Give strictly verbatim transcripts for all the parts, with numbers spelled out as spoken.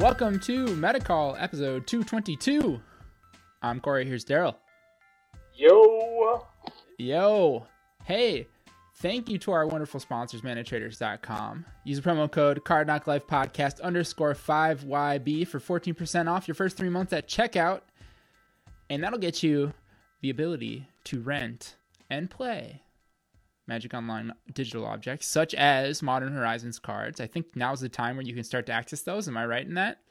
Welcome to Metacall episode two twenty-two. I'm Corey, here's Daryl. Yo! Yo! Hey, thank you to our wonderful sponsors, mana traders dot com. Use the promo code CardKnockLifePodcast underscore five Y B for fourteen percent off your first three months at checkout. And that'll get you the ability to rent and play Magic Online digital objects, such as Modern Horizons cards. I think now's the time where you can start to access those. Am I right in that?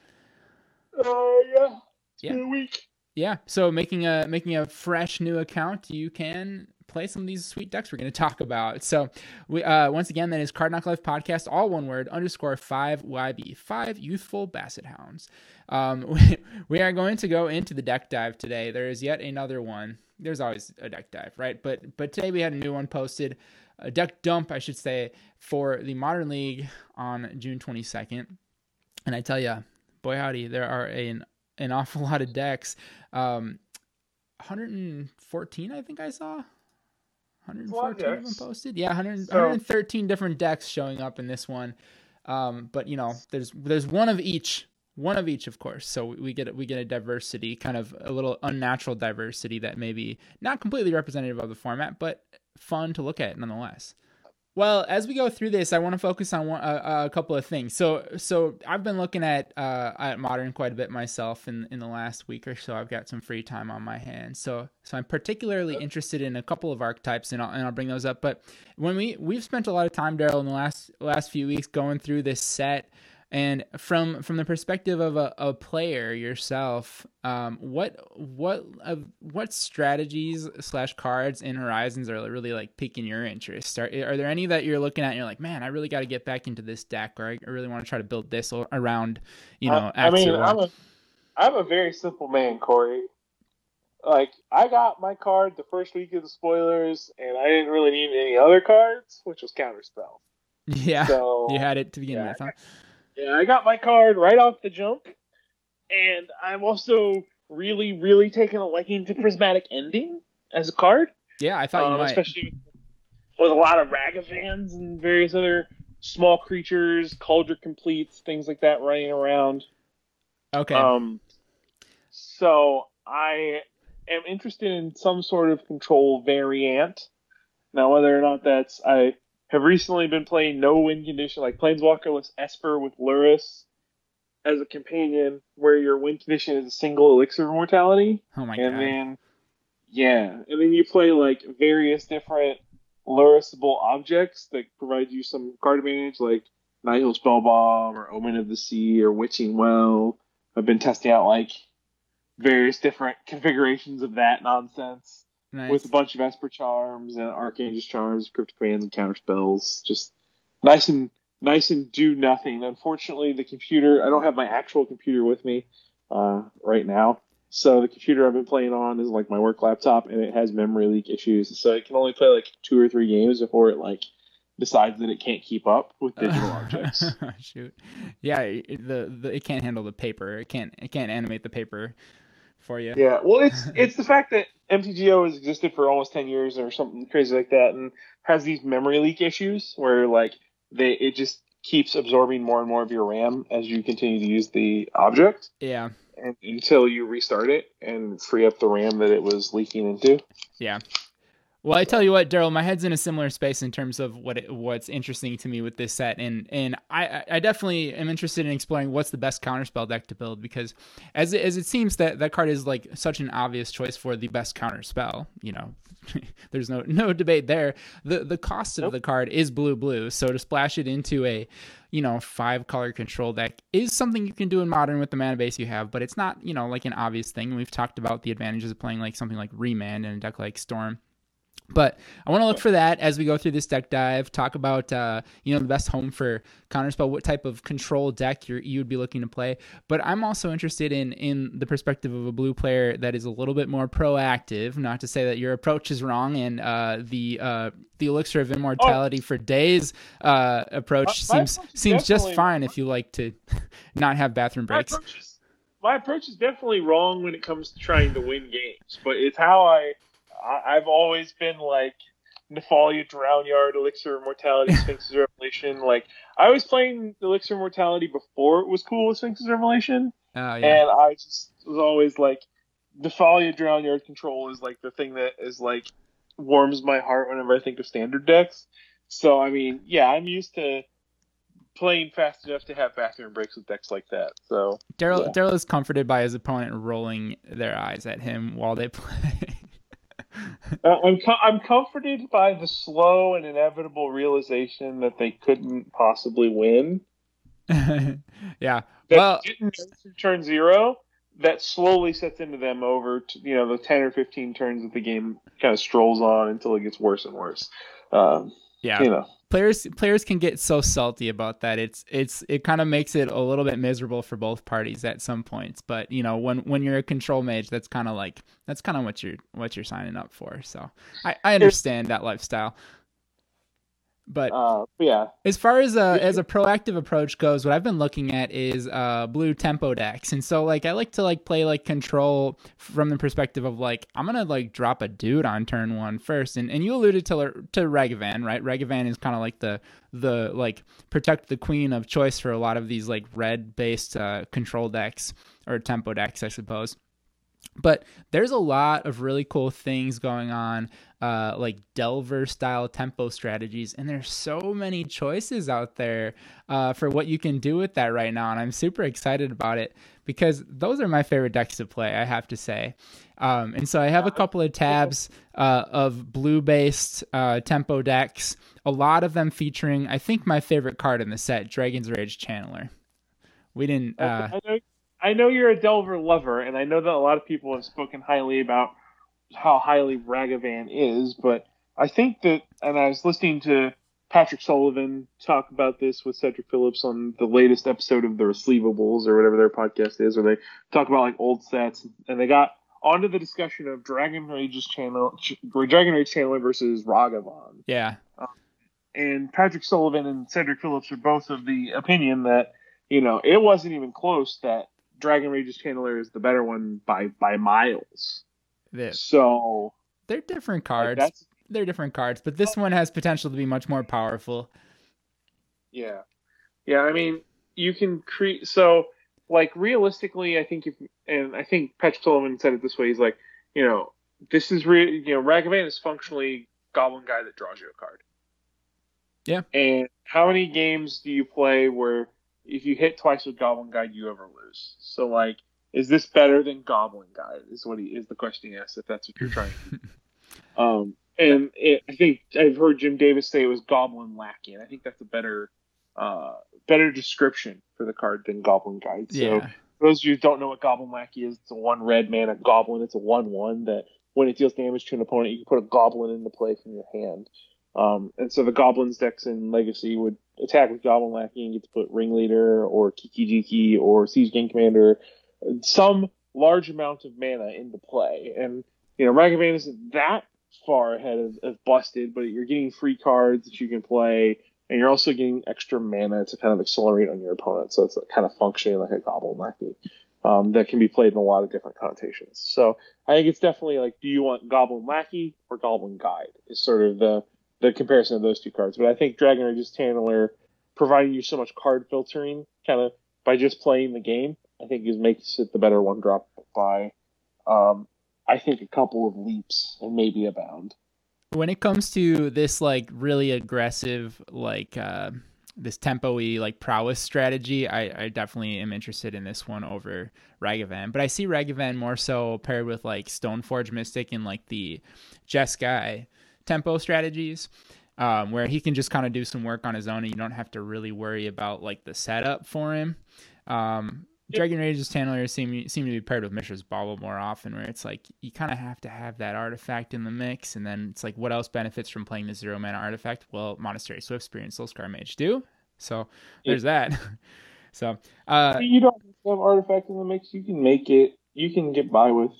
Uh, yeah. It's Yeah. been a week. Yeah. So making a making a fresh new account, you can play some of these sweet decks we're going to talk about. So we uh, once again, that is Card Knock Life Podcast, all one word, underscore five Y B, five youthful Basset Hounds. Um, we, we are going to go into the deck dive today. There is yet another one. There's always a deck dive, right? But but today we had a new one posted, a deck dump, I should say, for the Modern League on June twenty-second. And I tell you, boy howdy, there are an an awful lot of decks. Um, one hundred fourteen, I think I saw. one hundred fourteen of them posted. Yeah, one hundred, So, one hundred thirteen different decks showing up in this one. Um, but you know, there's there's one of each. One of each, of course. So we get we get a diversity, kind of a little unnatural diversity that may be not completely representative of the format, but fun to look at nonetheless. Well, as we go through this, I want to focus on one, uh, a couple of things. So, so I've been looking at uh, at Modern quite a bit myself in in the last week or so. I've got some free time on my hands, so so I'm particularly interested in a couple of archetypes, and I'll and I'll bring those up. But when we we've spent a lot of time, Daryl, in the last last few weeks going through this set. And from from the perspective of a, a player yourself, um, what what uh, what strategies slash cards in Horizons are really like piquing your interest? Are are there any that you're looking at and you're like, man, I really got to get back into this deck, or I really want to try to build this around, you know? I, I mean, I'm a I'm a very simple man, Corey. Like, I got my card the first week of the spoilers, and I didn't really need any other cards, which was Counterspell. Yeah, so, you had it to begin yeah, with, huh? Yeah, I got my card right off the jump, and I'm also really, really taking a liking to Prismatic Ending as a card. Yeah, I thought you um, might. Especially with a lot of Ragavans and various other small creatures, Cauldron Completes, things like that running around. Okay. Um, so I am interested in some sort of control variant. Now, whether or not that's... I. have recently been playing no win condition, like Planeswalkerless Esper with Lurrus as a companion, where your win condition is a single elixir of immortality. Oh my and god. then, yeah, and then you play like various different Lurrusable objects that provide you some card advantage, like Nihil Spellbomb or Omen of the Sea or Witching Well. I've been testing out like various different configurations of that nonsense. Nice. With a bunch of Esper Charms and Archangel's Charms, Cryptic Commands, and Counter Spells. Just nice and nice and do nothing. Unfortunately, the computer, I don't have my actual computer with me uh, right now. So the computer I've been playing on is like my work laptop, and it has memory leak issues. So it can only play like two or three games before it like decides that it can't keep up with digital objects. Shoot. Yeah, it, the, the it can't handle the paper. It can't it can't animate the paper for you. Yeah, well, it's it's the fact that M T G O has existed for almost ten years or something crazy like that, and has these memory leak issues where like they it just keeps absorbing more and more of your RAM as you continue to use the object. Yeah. And until you restart it and free up the RAM that it was leaking into. Yeah. Well, I tell you what, Daryl, my head's in a similar space in terms of what it, what's interesting to me with this set, and and I, I definitely am interested in exploring what's the best counterspell deck to build, because as it, as it seems that that card is like such an obvious choice for the best counterspell. You know, there's no no debate there. The the cost of nope. the card is blue blue, so to splash it into a you know five color control deck is something you can do in Modern with the mana base you have, but it's not you know like an obvious thing. And we've talked about the advantages of playing like something like Remand in a deck like Storm. But I want to look for that as we go through this deck dive, talk about, uh, you know, the best home for Counterspell, what type of control deck you're, you would be looking to play. But I'm also interested in, in the perspective of a blue player that is a little bit more proactive, not to say that your approach is wrong, and uh, the uh, the Elixir of Immortality oh. for Days uh, approach my, my seems approach seems just fine if you like to not have bathroom breaks. My approach, is, my approach is definitely wrong when it comes to trying to win games, but it's how I... I've always been like Nephalia, Drown Yard, Elixir of Mortality, Sphinx's Revelation. Like, I was playing Elixir of Mortality before it was cool with Sphinx's Revelation. Oh, yeah. And I just was always like, Nephalia, Drown Yard control is like the thing that is like warms my heart whenever I think of standard decks. So, I mean, yeah, I'm used to playing fast enough to have bathroom breaks with decks like that. So Daryl yeah. Daryl is comforted by his opponent rolling their eyes at him while they play. uh, I'm com- I'm comforted by the slow and inevitable realization that they couldn't possibly win. Yeah. That Well, didn't go through turn zero. That slowly sets into them over, to, you know, the ten or fifteen turns that the game kind of strolls on until it gets worse and worse. Um, yeah. You know. Players players can get so salty about that. It's it's it kind of makes it a little bit miserable for both parties at some points. But you know, when when you're a control mage, that's kind of like that's kind of what you're what you're signing up for. So I, I understand that lifestyle. But uh, yeah, as far as a as a proactive approach goes, what I've been looking at is uh blue tempo decks, and so like I like to like play like control from the perspective of like I'm gonna like drop a dude on turn one first, and and you alluded to to Ragavan, right? Ragavan is kind of like the the like protect the queen of choice for a lot of these like red based uh, control decks or tempo decks, I suppose. But there's a lot of really cool things going on, uh, like Delver style tempo strategies, and there's so many choices out there uh, for what you can do with that right now, and I'm super excited about it because those are my favorite decks to play, I have to say. Um, and so I have a couple of tabs uh, of blue-based uh, tempo decks, a lot of them featuring, I think, my favorite card in the set, Dragon's Rage Channeler. We didn't... Uh, I know, I know you're a Delver lover, and I know that a lot of people have spoken highly about how highly Ragavan is, but I think that, and I was listening to Patrick Sullivan talk about this with Cedric Phillips on the latest episode of the Receivables, or whatever their podcast is, where they talk about like old sets, and they got onto the discussion of Dragon Rage's channel, Dragon Rage Channeler versus Ragavan. Yeah. Um, and Patrick Sullivan and Cedric Phillips are both of the opinion that, you know, it wasn't even close that Dragon Rage's Channeler is the better one by by miles. They're, so they're different cards. Like they're different cards, but this one has potential to be much more powerful. Yeah, yeah. I mean, you can create. So, like, realistically, I think if and I think Patrick Sullivan said it this way. He's like, you know, this is real. You know, Ragavan is functionally Goblin Guy that draws you a card. Yeah. And how many games do you play where if you hit twice with Goblin Guide, you ever lose? So, like, is this better than Goblin Guide? Is what he is the question he asked. If that's what you're trying to do. um, and it, I think I've heard Jim Davis say it was Goblin Lackey, and I think that's a better, uh, better description for the card than Goblin Guide. So, yeah. for those of you who don't know what Goblin Lackey is, it's a one red mana goblin. It's a one one that when it deals damage to an opponent, you can put a goblin into play from your hand. Um, and so the Goblins decks in Legacy would attack with Goblin Lackey and get to put Ringleader or Kiki Jiki or Siege Gang Commander, some large amount of mana into play. And, you know, Ragavan isn't that far ahead of, of Busted, but you're getting free cards that you can play, and you're also getting extra mana to kind of accelerate on your opponent. So it's kind of functioning like a Goblin Lackey um, that can be played in a lot of different connotations. So I think it's definitely like, do you want Goblin Lackey or Goblin Guide is sort of the the comparison of those two cards. But I think Dragon Rage's Channeler, providing you so much card filtering kind of by just playing the game, I think is makes it the better one drop by, um, I think, a couple of leaps and maybe a bound. When it comes to this like really aggressive, like uh, this tempo-y like prowess strategy, I, I definitely am interested in this one over Ragavan. But I see Ragavan more so paired with like Stoneforge Mystic and like the Jeskai tempo strategies, um, where he can just kind of do some work on his own and you don't have to really worry about like the setup for him. Um, Dragon Rage's Channeler seem, seem to be paired with Mishra's Bauble more often, where it's like you kind of have to have that artifact in the mix, and then it's like, what else benefits from playing the zero mana artifact? Well, Monastery Swiftspear and Soulscar Mage do. So there's yeah. that. so uh, you don't have artifact in the mix. You can make it. You can get by with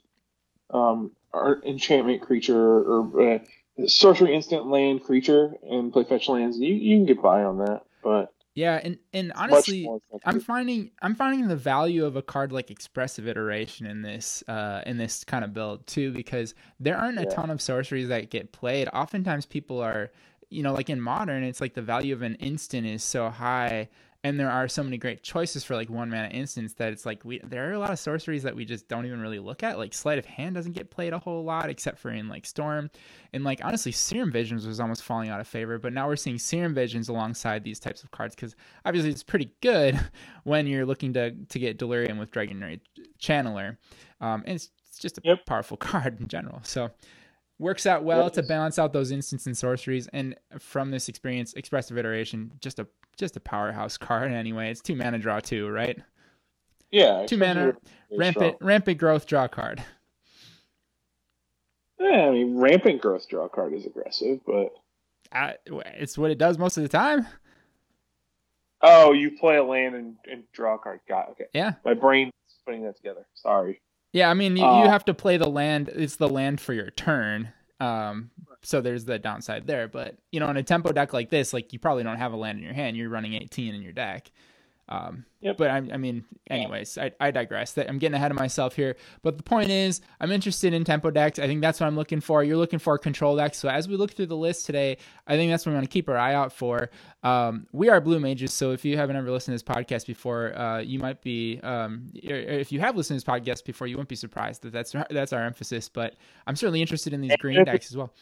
um, art, enchantment creature or. Uh, sorcery instant land creature and play fetch lands. You you can get by on that, but Yeah, and and It's much honestly, more I'm effective. finding I'm finding the value of a card like Expressive Iteration in this uh in this kind of build too, because there aren't a Yeah. ton of sorceries that get played. Oftentimes people are, you know, like in modern, it's like the value of an instant is so high, and there are so many great choices for like one mana instants that it's like we there are a lot of sorceries that we just don't even really look at. Like Sleight of Hand doesn't get played a whole lot except for in like Storm. And like honestly, Serum Visions was almost falling out of favor, but now we're seeing Serum Visions alongside these types of cards because obviously it's pretty good when you're looking to to get Delirium with Dragon Rage Channeler, um, and it's, it's just a Yep. powerful card in general. So works out well Yep. to balance out those instants and sorceries. And from this experience, Expressive Iteration, just a just a powerhouse card anyway. It's two mana draw two, right? Yeah. Two Expressive mana is very rampant strong. rampant growth draw card. Yeah, I mean, rampant growth draw card is aggressive, but Uh, it's what it does most of the time. oh, you play a land and, and draw a card. Got it. Okay. Yeah. My brain's putting that together. Sorry. Yeah, I mean, you, you Uh, have to play the land. It's the land for your turn. Um, so there's the downside there. But, you know, in a tempo deck like this, like you probably don't have a land in your hand. You're running eighteen in your deck. Um, Yep. but I, I mean, anyways, I, I digress. I'm getting ahead of myself here. But the point is, I'm interested in tempo decks. I think that's what I'm looking for. You're looking for a control deck. So as we look through the list today, I think that's what we want to keep our eye out for. Um, we are Blue Mages. So if you haven't ever listened to this podcast before, uh, you might be, um, if you have listened to this podcast before, you wouldn't be surprised that that's, that's our emphasis. But I'm certainly interested in these green And decks as well.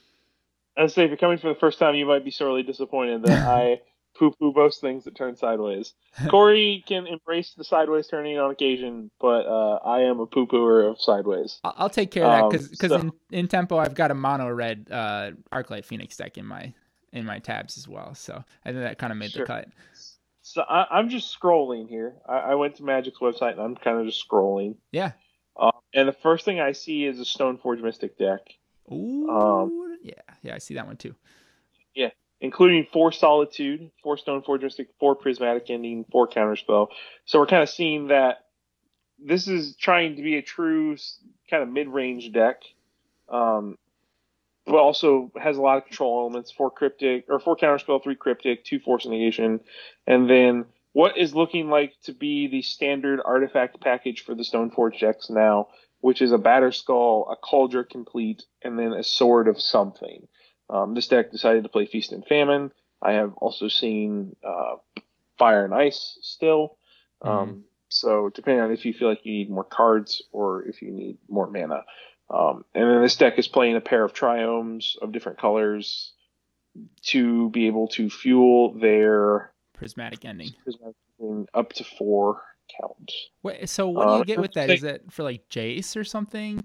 I'd say if you're coming for the first time, you might be sorely disappointed that I poo-poo most things that turn sideways. Corey can embrace the sideways turning on occasion, but uh, I am a poo-pooer of sideways. I'll, I'll take care of that Um, because because so, in, in tempo I've got a mono red uh, Arclight Phoenix deck in my in my tabs as well. So I think that kind of made sure. the cut. So I, I'm just scrolling here. I, I went to Magic's website and I'm kind of just scrolling. Yeah. Uh, and the first thing I see is a Stoneforge Mystic deck. Ooh. Um, yeah. Yeah. I see that one too. Yeah, including four Solitude, four Stoneforge Mystic, four Prismatic Ending, four Counterspell. So we're kind of seeing that this is trying to be a true kind of mid-range deck, um, but also has a lot of control elements. Four Cryptic or four Counterspell, three Cryptic, two Force Negation, and then what is looking like to be the standard artifact package for the Stoneforge decks now, which is a Batterskull, a Cauldron Complete, and then a Sword of something. Um, this deck decided to play Feast and Famine. I have also seen uh, Fire and Ice still. Um, mm-hmm. So depending on if you feel like you need more cards or if you need more mana. Um, and then this deck is playing a pair of Triomes of different colors to be able to fuel their Prismatic Ending. Prismatic Ending up to four count. Wait, so what do you um, get with that? Think, is that for like Jace or something?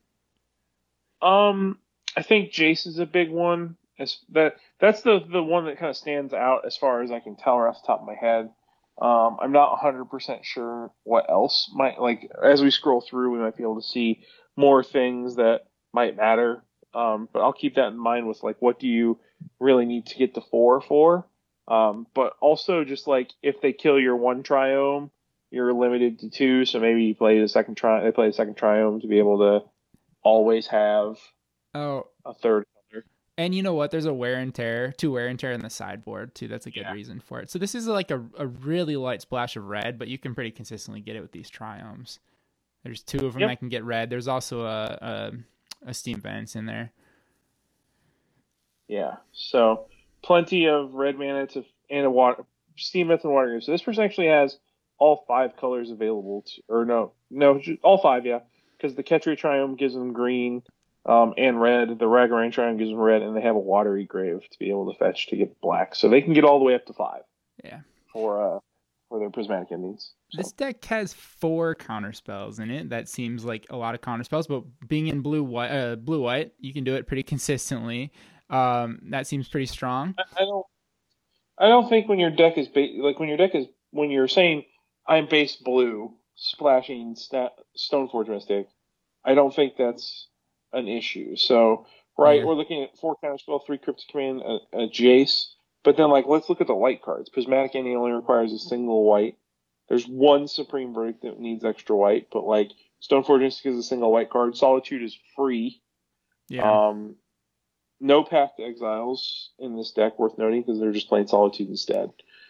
Um, I think Jace is a big one. As that that's the the one that kind of stands out as far as I can tell right off the top of my head. Um, I'm not one hundred percent sure what else might, like, as we scroll through, we might be able to see more things that might matter. Um, but I'll keep that in mind with, like, what do you really need to get to four for? Um, but also just, like, if they kill your one Triome, you're limited to two, so maybe you play the second tri- they play the second Triome to be able to always have oh. a third. And you know what? There's a wear and tear, two wear and tear in the sideboard too. That's a good yeah. reason for it. So this is like a, a really light splash of red, but you can pretty consistently get it with these Triomes. There's two of them yep. that can get red. There's also a, a a Steam Vents in there. Yeah. So plenty of red mana to and a water Steam Vents and water. So this person actually has all five colors available to, or no, no, all five, yeah, because the Ketria Triome gives them green. Um, and red, the Ragavan Triome gives them red, and they have a Watery Grave to be able to fetch to get black. So they can get all the way up to five. Yeah. For uh, for their Prismatic Endings. So. This deck has four counter spells in it. That seems like a lot of counter spells, but being in blue white, uh, blue white, you can do it pretty consistently. Um, that seems pretty strong. I, I don't. I don't think when your deck is ba- like when your deck is when you're saying I'm base blue, splashing sta- Stoneforge Mystic. I don't think that's an issue. So, right, yeah. We're looking at four counterspell, three Cryptic Command, a, a Jace. But then, like, let's look at the white cards. Prismatic Ending only requires a single white. There's one Supreme Verdict that needs extra white, but, like, Stoneforge Mystic is a single white card. Solitude is free. Yeah. Um, no Path to Exiles in this deck, worth noting, because they're just playing Solitude instead.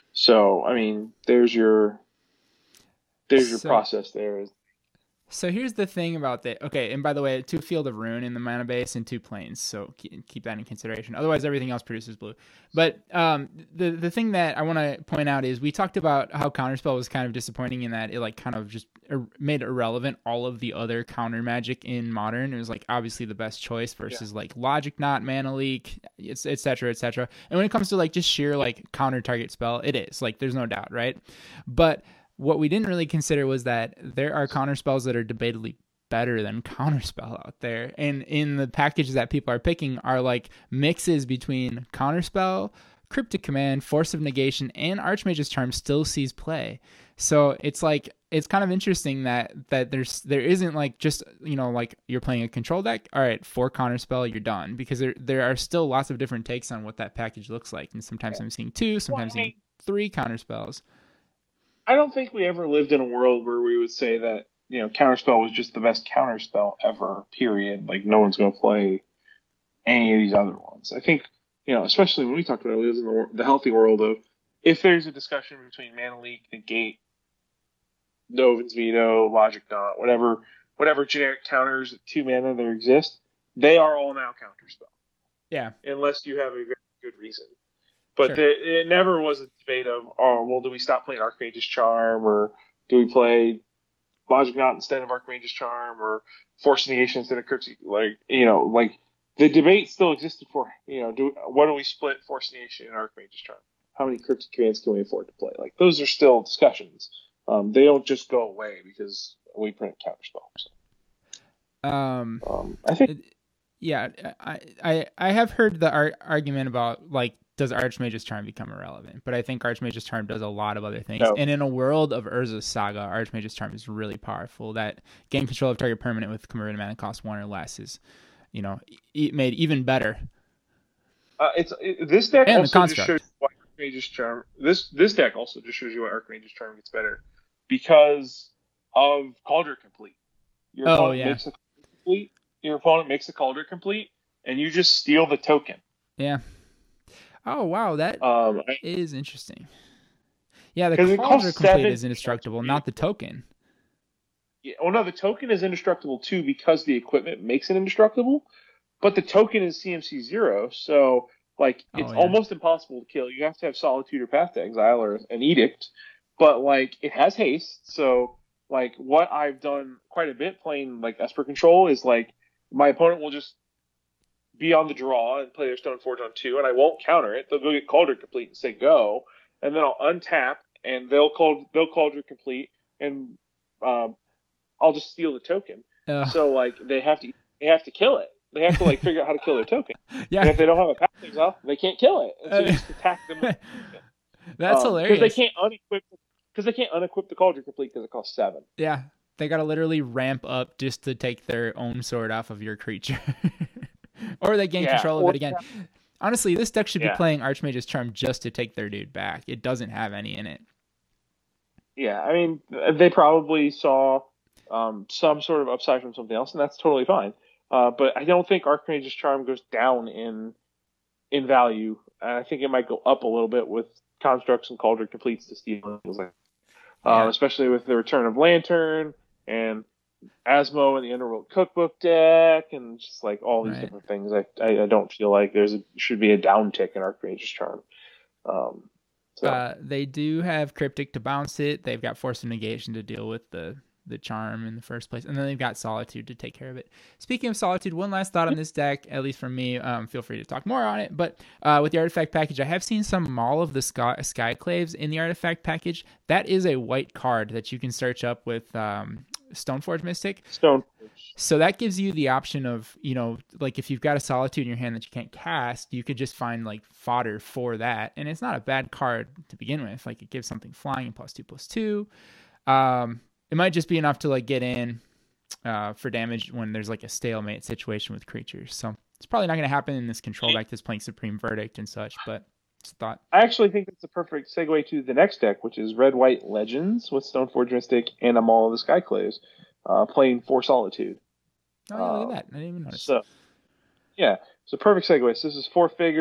So I mean, there's your there's your So process there. So here's the thing about that. Okay, and by the way, two Field of Ruin in the mana base and two planes, so keep that in consideration. Otherwise, everything else produces blue. But um, the the thing that I want to point out is we talked about how Counterspell was kind of disappointing in that it like kind of just er- made irrelevant all of the other counter magic in Modern. It was like obviously the best choice versus yeah. like Logic Knot, Mana Leak, et cetera, et cetera. And when it comes to like just sheer like counter target spell, it is like there's no doubt, right? But what we didn't really consider was that there are counter spells that are debatably better than counterspell out there, and in the packages that people are picking are like mixes between counterspell, cryptic command, force of negation, and Archmage's Charm still sees play. So it's like it's kind of interesting that that there's there isn't like just, you know, like you're playing a control deck, all right, four counterspell, you're done, because there there are still lots of different takes on what that package looks like, and sometimes I'm seeing two, sometimes well, I mean, seeing three counterspells. I don't think we ever lived in a world where we would say that, you know, Counterspell was just the best Counterspell ever, period. Like, no one's going to play any of these other ones. I think, you know, especially when we talked about it, we live in the, the healthy world of if there's a discussion between Mana Leak, Negate, Dovin's Veto, Logic Knot, whatever, whatever generic counters two mana there exist, they are all now Counterspell. Yeah. Unless you have a very good reason. But sure. the, it never was a debate of, oh, well, do we stop playing Archmage's Charm, or do we play Logic Knot instead of Archmage's Charm, or Force Negation instead of Cryptic? Like, you know, like the debate still existed for, you know, do what do we split Force Negation and Archmage's Charm? How many Cryptic commands can we afford to play? Like, those are still discussions. Um, they don't just go away because we print Counterspell. So. Um, um, I think, it, yeah, I, I I have heard the ar- argument about like, does Archmage's Charm become irrelevant? But I think Archmage's Charm does a lot of other things. No. And in a world of Urza's Saga, Archmage's Charm is really powerful. That gain control of target permanent with converted mana cost one or less is, you know, e- made even better. Uh, it's it, this deck and also just shows why Archmage's Charm. This this deck also just shows you why Archmage's Charm gets better because of Cauldron Complete. Your oh opponent yeah. Makes a complete. Your opponent makes a Cauldron Complete, and you just steal the token. Yeah. Oh wow, that um, is interesting. Yeah, the Cauldron Complete is indestructible, not the token. Yeah, well, no, the token is indestructible too because the equipment makes it indestructible, but the token is C M C zero, so like it's oh, yeah. almost impossible to kill. You have to have Solitude or Path to Exile or an Edict, but like it has haste, so like what I've done quite a bit playing like Esper Control is like my opponent will just be on the draw and play their Stoneforge on two, and I won't counter it. They'll go get Cauldron Complete and say go, and then I'll untap, and they'll call they'll Cauldron Complete, and um, I'll just steal the token. Uh. So like they have to they have to kill it. They have to like figure out how to kill their token. Yeah. And if they don't have a path exile, they can't kill it. And so you just attack them. That's um, hilarious. Because they can't unequip because they can't unequip the Cauldron Complete because it costs seven. Yeah, they got to literally ramp up just to take their own sword off of your creature. Or they gain yeah, control of it again. Yeah. Honestly, this deck should be yeah. playing Archmage's Charm just to take their dude back. It doesn't have any in it. Yeah, I mean, they probably saw um, some sort of upside from something else, and that's totally fine. Uh, but I don't think Archmage's Charm goes down in in value. And I think it might go up a little bit with Constructs and Cauldron Completes to steal and things like that. Um, yeah. Especially with the return of Lantern and Asmo and the Underworld Cookbook deck, and just like all these right. different things. I, I I don't feel like there's a, should be a downtick in Archmage's Charm. Um, so. uh, they do have Cryptic to bounce it. They've got Force of Negation to deal with the the charm in the first place, and then they've got Solitude to take care of it. Speaking of Solitude, one last thought on this deck, at least from me. Um, feel free to talk more on it, but uh, with the artifact package, I have seen some Maul of the Sky Skyclaves in the artifact package. That is a white card that you can search up with um, Stoneforge Mystic. Stoneforge. So that gives you the option of, you know, like if you've got a Solitude in your hand that you can't cast, you could just find like fodder for that, and it's not a bad card to begin with. Like it gives something flying and plus two plus two. Um, It might just be enough to like get in uh, for damage when there's like a stalemate situation with creatures. So it's probably not going to happen in this control deck that's playing Supreme Verdict and such, but just thought. I actually think that's a perfect segue to the next deck, which is Red White Legends with Stoneforge Mystic and a Maul of the Skyclaves uh, playing for Solitude. Oh, yeah, look at that. I didn't even notice. So, yeah, so perfect segue. So this is four figure.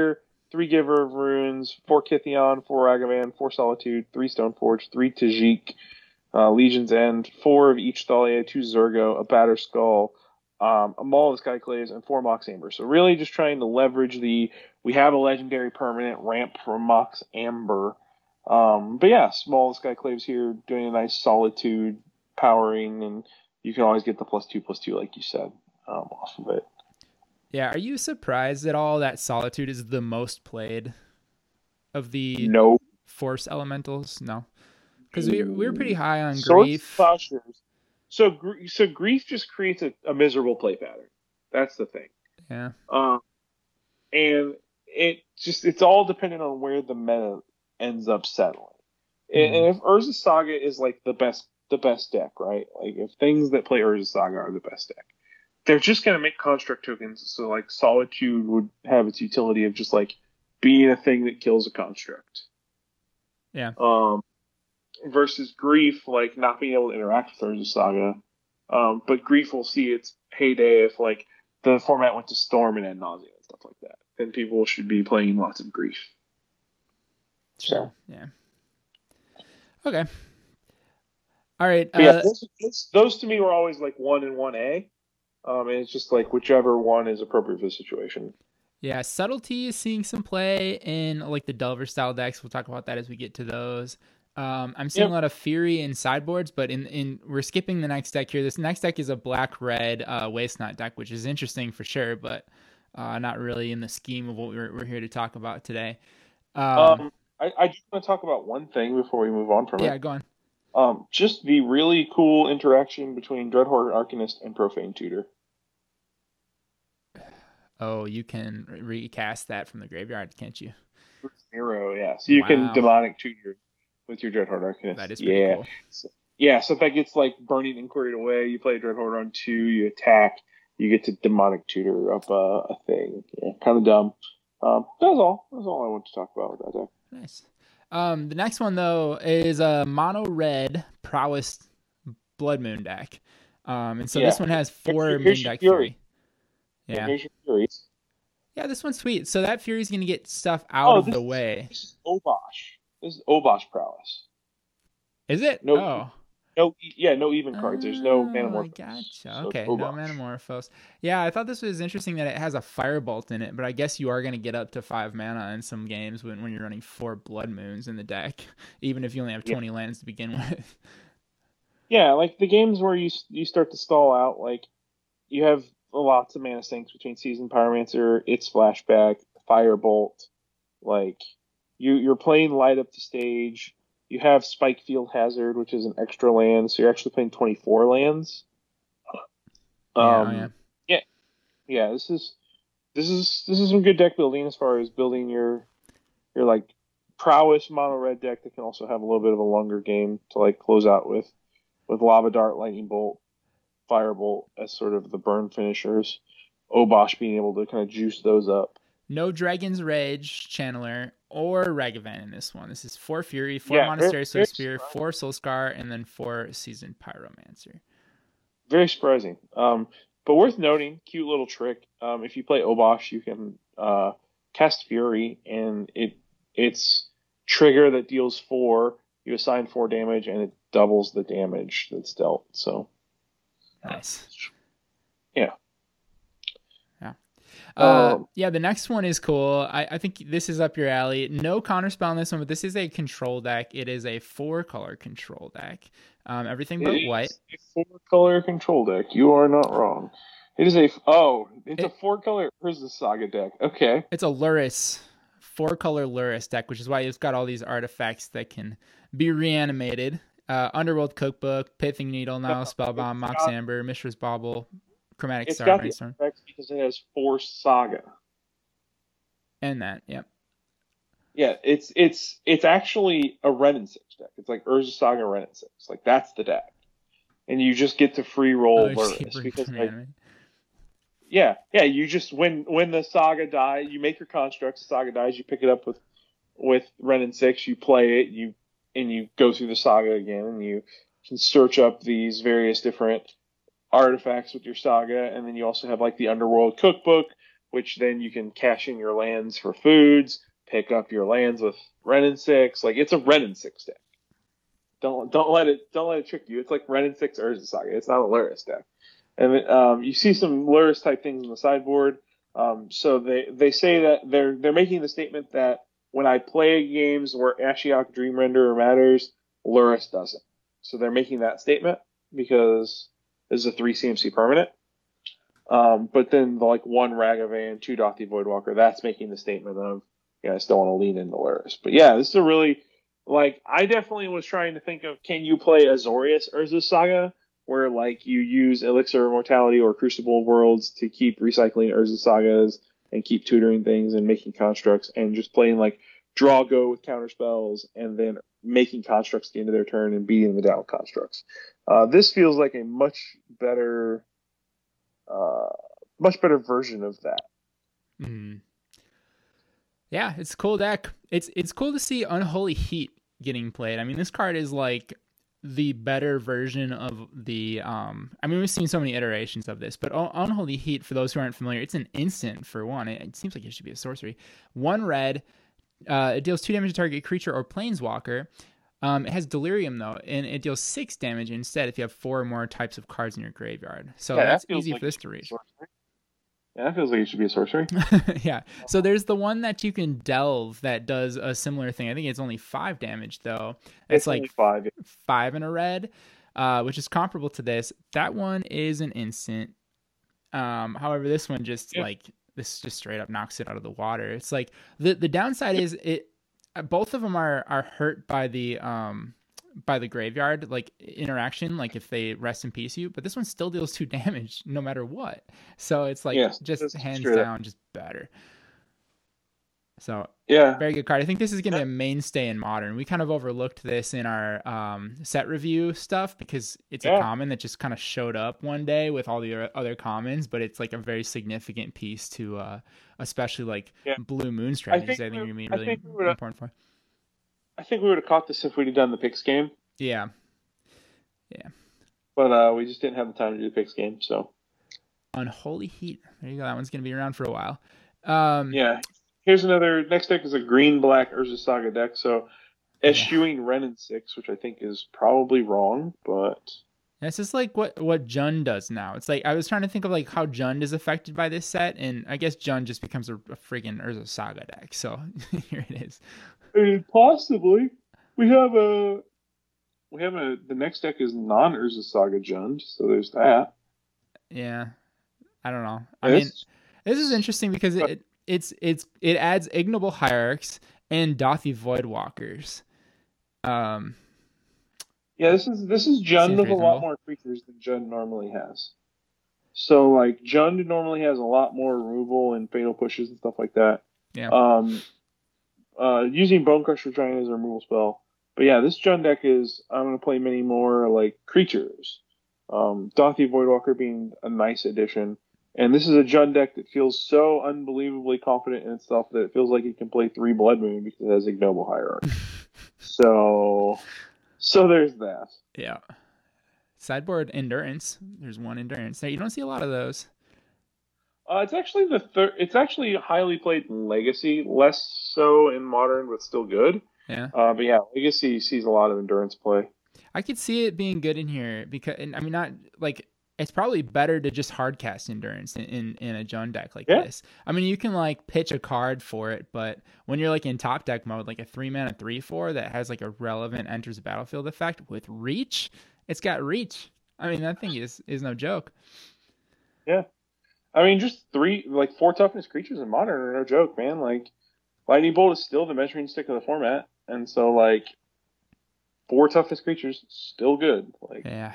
three Giver of Runes, four Kithion, four Ragavan, four Solitude, three Stoneforge, three Tajik, uh, Legion's End, four of each Thalia, two Zergo, a Batter Skull, um, a Maul of Skyclaves, and four Mox Amber. So really just trying to leverage the, we have a legendary permanent ramp from Mox Amber. Um, but yeah, small Skyclaves here doing a nice Solitude powering, and you can always get the plus two, plus two, like you said, um, off of it. Yeah, are you surprised at all that Solitude is the most played of the no Force Elementals? No, because we we were pretty high on Swords Grief. Plowshares. So so Grief just creates a, a miserable play pattern. That's the thing. Yeah. Um, and it just it's all dependent on where the meta ends up settling. Mm-hmm. And if Urza Saga is like the best the best deck, right? Like if things that play Urza Saga are the best deck, they're just going to make construct tokens. So like Solitude would have its utility of just like being a thing that kills a construct. Yeah. Um, versus Grief, like not being able to interact with Urza Saga. Um, but Grief will see its heyday if like the format went to Storm and Ad Nauseam and stuff like that. Then people should be playing lots of Grief. Sure. So. Yeah. Okay. All right. Uh, yeah, those, those, those to me were always like one and one A. Um, and it's just like whichever one is appropriate for the situation. Yeah, Subtlety is seeing some play in like the Delver style decks. We'll talk about that as we get to those. Um, I'm seeing yep. a lot of Fury in sideboards, but in, in we're skipping the next deck here. This next deck is a black red uh, Waste Not deck, which is interesting for sure, but uh, not really in the scheme of what we're, we're here to talk about today. Um, um, I, I just want to talk about one thing before we move on from yeah, it. Yeah, go on. Um, just the really cool interaction between Dreadhorde Arcanist and Profane Tutor. Oh, you can recast that from the graveyard, can't you? Zero, yeah. So you wow. can Demonic Tutor with your Dreadhorde Arcanist. That is pretty yeah. cool. So, yeah, so if that gets like Burning Inquiry away, you play Dreadhorde on two, you attack, you get to Demonic Tutor up uh, a thing. Yeah, kind of dumb. Um, that's all. That's all I want to talk about with that deck. Nice. Um, the next one though is a mono red Prowess Blood Moon deck, um, and so yeah. this one has four here's, Moon here's deck Fury. Fury. Yeah. Here's your Fury. Yeah, this one's sweet. So that Fury's gonna get stuff out oh, of this, the way. This is Obosh. This is Obosh Prowess. Is it? No. Oh. No, yeah, no even cards. There's no oh, Manamorphose. Gotcha. So okay, no Manamorphose. Yeah, I thought this was interesting that it has a Firebolt in it, but I guess you are going to get up to five mana in some games when, when you're running four Blood Moons in the deck, even if you only have twenty yeah. lands to begin with. Yeah, like the games where you you start to stall out, like you have lots of mana sinks between Seasoned Pyromancer, its Flashback, Firebolt. Like you you're playing light up the stage. You have Spike Field Hazard, which is an extra land, so you're actually playing twenty-four lands. Um, yeah, oh yeah, yeah, yeah. This is this is this is some good deck building as far as building your your like prowess mono red deck that can also have a little bit of a longer game to like close out with with Lava Dart, Lightning Bolt, Firebolt as sort of the burn finishers. Obosh being able to kind of juice those up. No Dragon's Rage Channeler or Ragavan in this one. This is four Fury, four yeah, Monastery Soul Spear, four Soul Scar, and then four Seasoned Pyromancer. Very surprising. Um, but worth noting, cute little trick. Um, if you play Obosh, you can uh, cast Fury, and it it's trigger that deals four. You assign four damage, and it doubles the damage that's dealt. So nice. Yeah. Uh, um, yeah, the next one is cool. I, I think this is up your alley. No counterspell on this one, but this is a control deck. It is a four-color control deck. Um, everything but white. A four-color control deck. You are not wrong. It is a oh, it's it, a four-color. Here's the Saga deck. Okay. It's a Luris, four-color Luris deck, which is why it's got all these artifacts that can be reanimated. Uh, Underworld Cookbook, Pithing Needle, Nile Spellbomb, Mox Amber, Mishra's Bauble, Chromatic it's Star, got Brainstorm. The effects because it has Force Saga. And that, yep. Yeah, it's it's it's actually a Ren and Six deck. It's like Urza Saga Ren and Six. Like that's the deck, and you just get to free roll oh, Luris because like, yeah, yeah, you just when when the Saga dies, you make your constructs. The Saga dies, you pick it up with with Ren and Six. You play it, you and you go through the Saga again, and you can search up these various different artifacts with your Saga, and then you also have like the Underworld Cookbook, which then you can cash in your lands for foods, pick up your lands with Renin six. Like it's a Renin six deck. Don't don't let it don't let it trick you. It's like Renin six Urza Saga. It's not a Lurrus deck. And um, you see some Lurrus type things on the sideboard. Um, so they, they say that they're they're making the statement that when I play games where Ashiok Dream Renderer matters, Lurrus doesn't. So they're making that statement because this is a three C M C permanent. Um, but then the like one Ragavan, two Dothi Voidwalker, that's making the statement of, yeah, I still want to lean into Lurrus. But yeah, this is a really, like, I definitely was trying to think of, can you play Azorius Urza Saga, where like you use Elixir of Immortality or Crucible of Worlds to keep recycling Urza Sagas and keep tutoring things and making constructs and just playing like draw go with counter spells and then making constructs at the end of their turn and beating them down with constructs. Uh, this feels like a much better, uh, much better version of that. Mm. Yeah, it's a cool deck. It's it's cool to see Unholy Heat getting played. I mean, this card is like the better version of the um I mean, we've seen so many iterations of this, but Unholy Heat, for those who aren't familiar, it's an instant for one. It, it seems like it should be a sorcery. One red, uh it deals two damage to target creature or planeswalker. Um it has Delirium though, and it deals six damage instead if you have four or more types of cards in your graveyard. So yeah, that's that easy like for this to reach. Yeah, that feels like it should be a sorcery. Yeah. So there's the one that you can delve that does a similar thing. I think it's only five damage though. It's, it's like five. five in a red, uh, which is comparable to this. That one is an instant. Um, however, this one just yeah. like this just straight up knocks it out of the water. It's like the the downside is it. Both of them are are hurt by the um by the graveyard like interaction, like if they rest in peace you, but this one still deals two damage no matter what. So it's like yes, just hands down just better. So yeah, very good card. I think this is going to be a mainstay in Modern. We kind of overlooked this in our um, set review stuff because it's yeah. a common that just kind of showed up one day with all the other commons, but it's like a very significant piece to uh, especially like yeah. Blue Moon strategies. I think, I think are going to be really important for. I think we would have caught this if we'd have done the picks game. Yeah. Yeah. But uh, we just didn't have the time to do the picks game, so. Unholy Heat. There you go. That one's going to be around for a while. Um, yeah. Here's another. Next deck is a green-black Urza Saga deck, so eschewing yeah. Renin six, which I think is probably wrong, but. This is like what, what Jund does now. It's like, I was trying to think of like how Jund is affected by this set, and I guess Jund just becomes a, a friggin' Urza Saga deck, so here it is. I mean, possibly. We have a, we have a. The next deck is non Urza Saga Jund, so there's that. Yeah, I don't know. I it's, mean, this is interesting because it it's it's it adds Ignoble Hierarchs and Dothi Voidwalkers. Um. Yeah, this is this is Jund with a lot more creatures than Jund normally has. So like Jund normally has a lot more removal and fatal pushes and stuff like that. Yeah. Um. Uh, using Bone Crusher Giant as a removal spell. But yeah, this Jund deck is, I'm going to play many more, like, creatures. Um, Dothi Voidwalker being a nice addition. And this is a Jund deck that feels so unbelievably confident in itself that it feels like it can play three Blood Moon because it has Ignoble Hierarchy. so, so there's that. Yeah. Sideboard Endurance. There's one Endurance. Now, you don't see a lot of those. Uh, it's actually the third. It's actually highly played in Legacy, less so in Modern, but still good. Yeah. Uh, but yeah, Legacy sees a lot of Endurance play. I could see it being good in here because, and I mean, not like it's probably better to just hardcast Endurance in, in, in a Jund deck like yeah. this. I mean, you can like pitch a card for it, but when you're like in top deck mode, like a three mana three four that has like a relevant enters the battlefield effect with reach, it's got reach. I mean, that thing is is no joke. Yeah. I mean, just three, like four toughness creatures in Modern are no joke, man. Like, Lightning Bolt is still the measuring stick of the format, and so like, four toughness creatures still good. Like, yeah.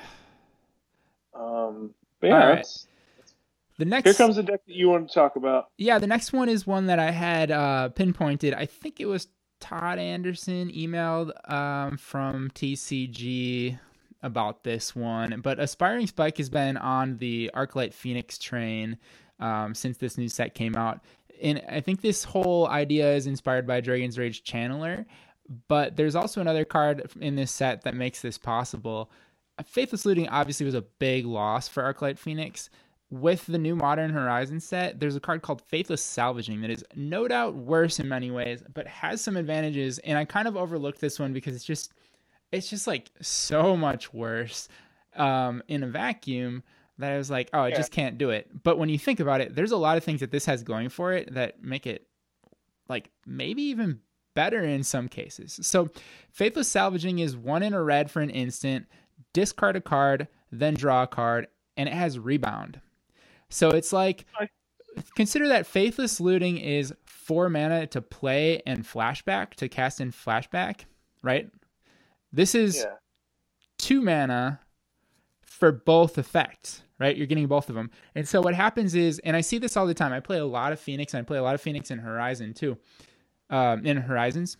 Um. But yeah, right. that's, the next. Here comes the deck that you want to talk about. Yeah, the next one is one that I had uh, pinpointed. I think it was Todd Anderson emailed um, from T C G about this one, but Aspiring Spike has been on the Arclight Phoenix train um, since this new set came out, and I think this whole idea is inspired by Dragon's Rage Channeler, but there's also another card in this set that makes this possible. Faithless Looting obviously was a big loss for Arclight Phoenix. with the new Modern Horizon set, there's a card called Faithless Salvaging that is no doubt worse in many ways, but has some advantages. And I kind of overlooked this one because it's just, it's just like so much worse um, in a vacuum that I was like, oh, I Yeah. just can't do it. But when you think about it, there's a lot of things that this has going for it that make it like maybe even better in some cases. So Faithless Salvaging is one in a red for an instant, discard a card, then draw a card, and it has rebound. So it's like, consider that Faithless Looting is four mana to play and flashback, to cast in flashback, right? This is Yeah. two mana for both effects, right? You're getting both of them. And so what happens is, and I see this all the time, I play a lot of Phoenix, and I play a lot of Phoenix in Horizon too. Um, in Horizons.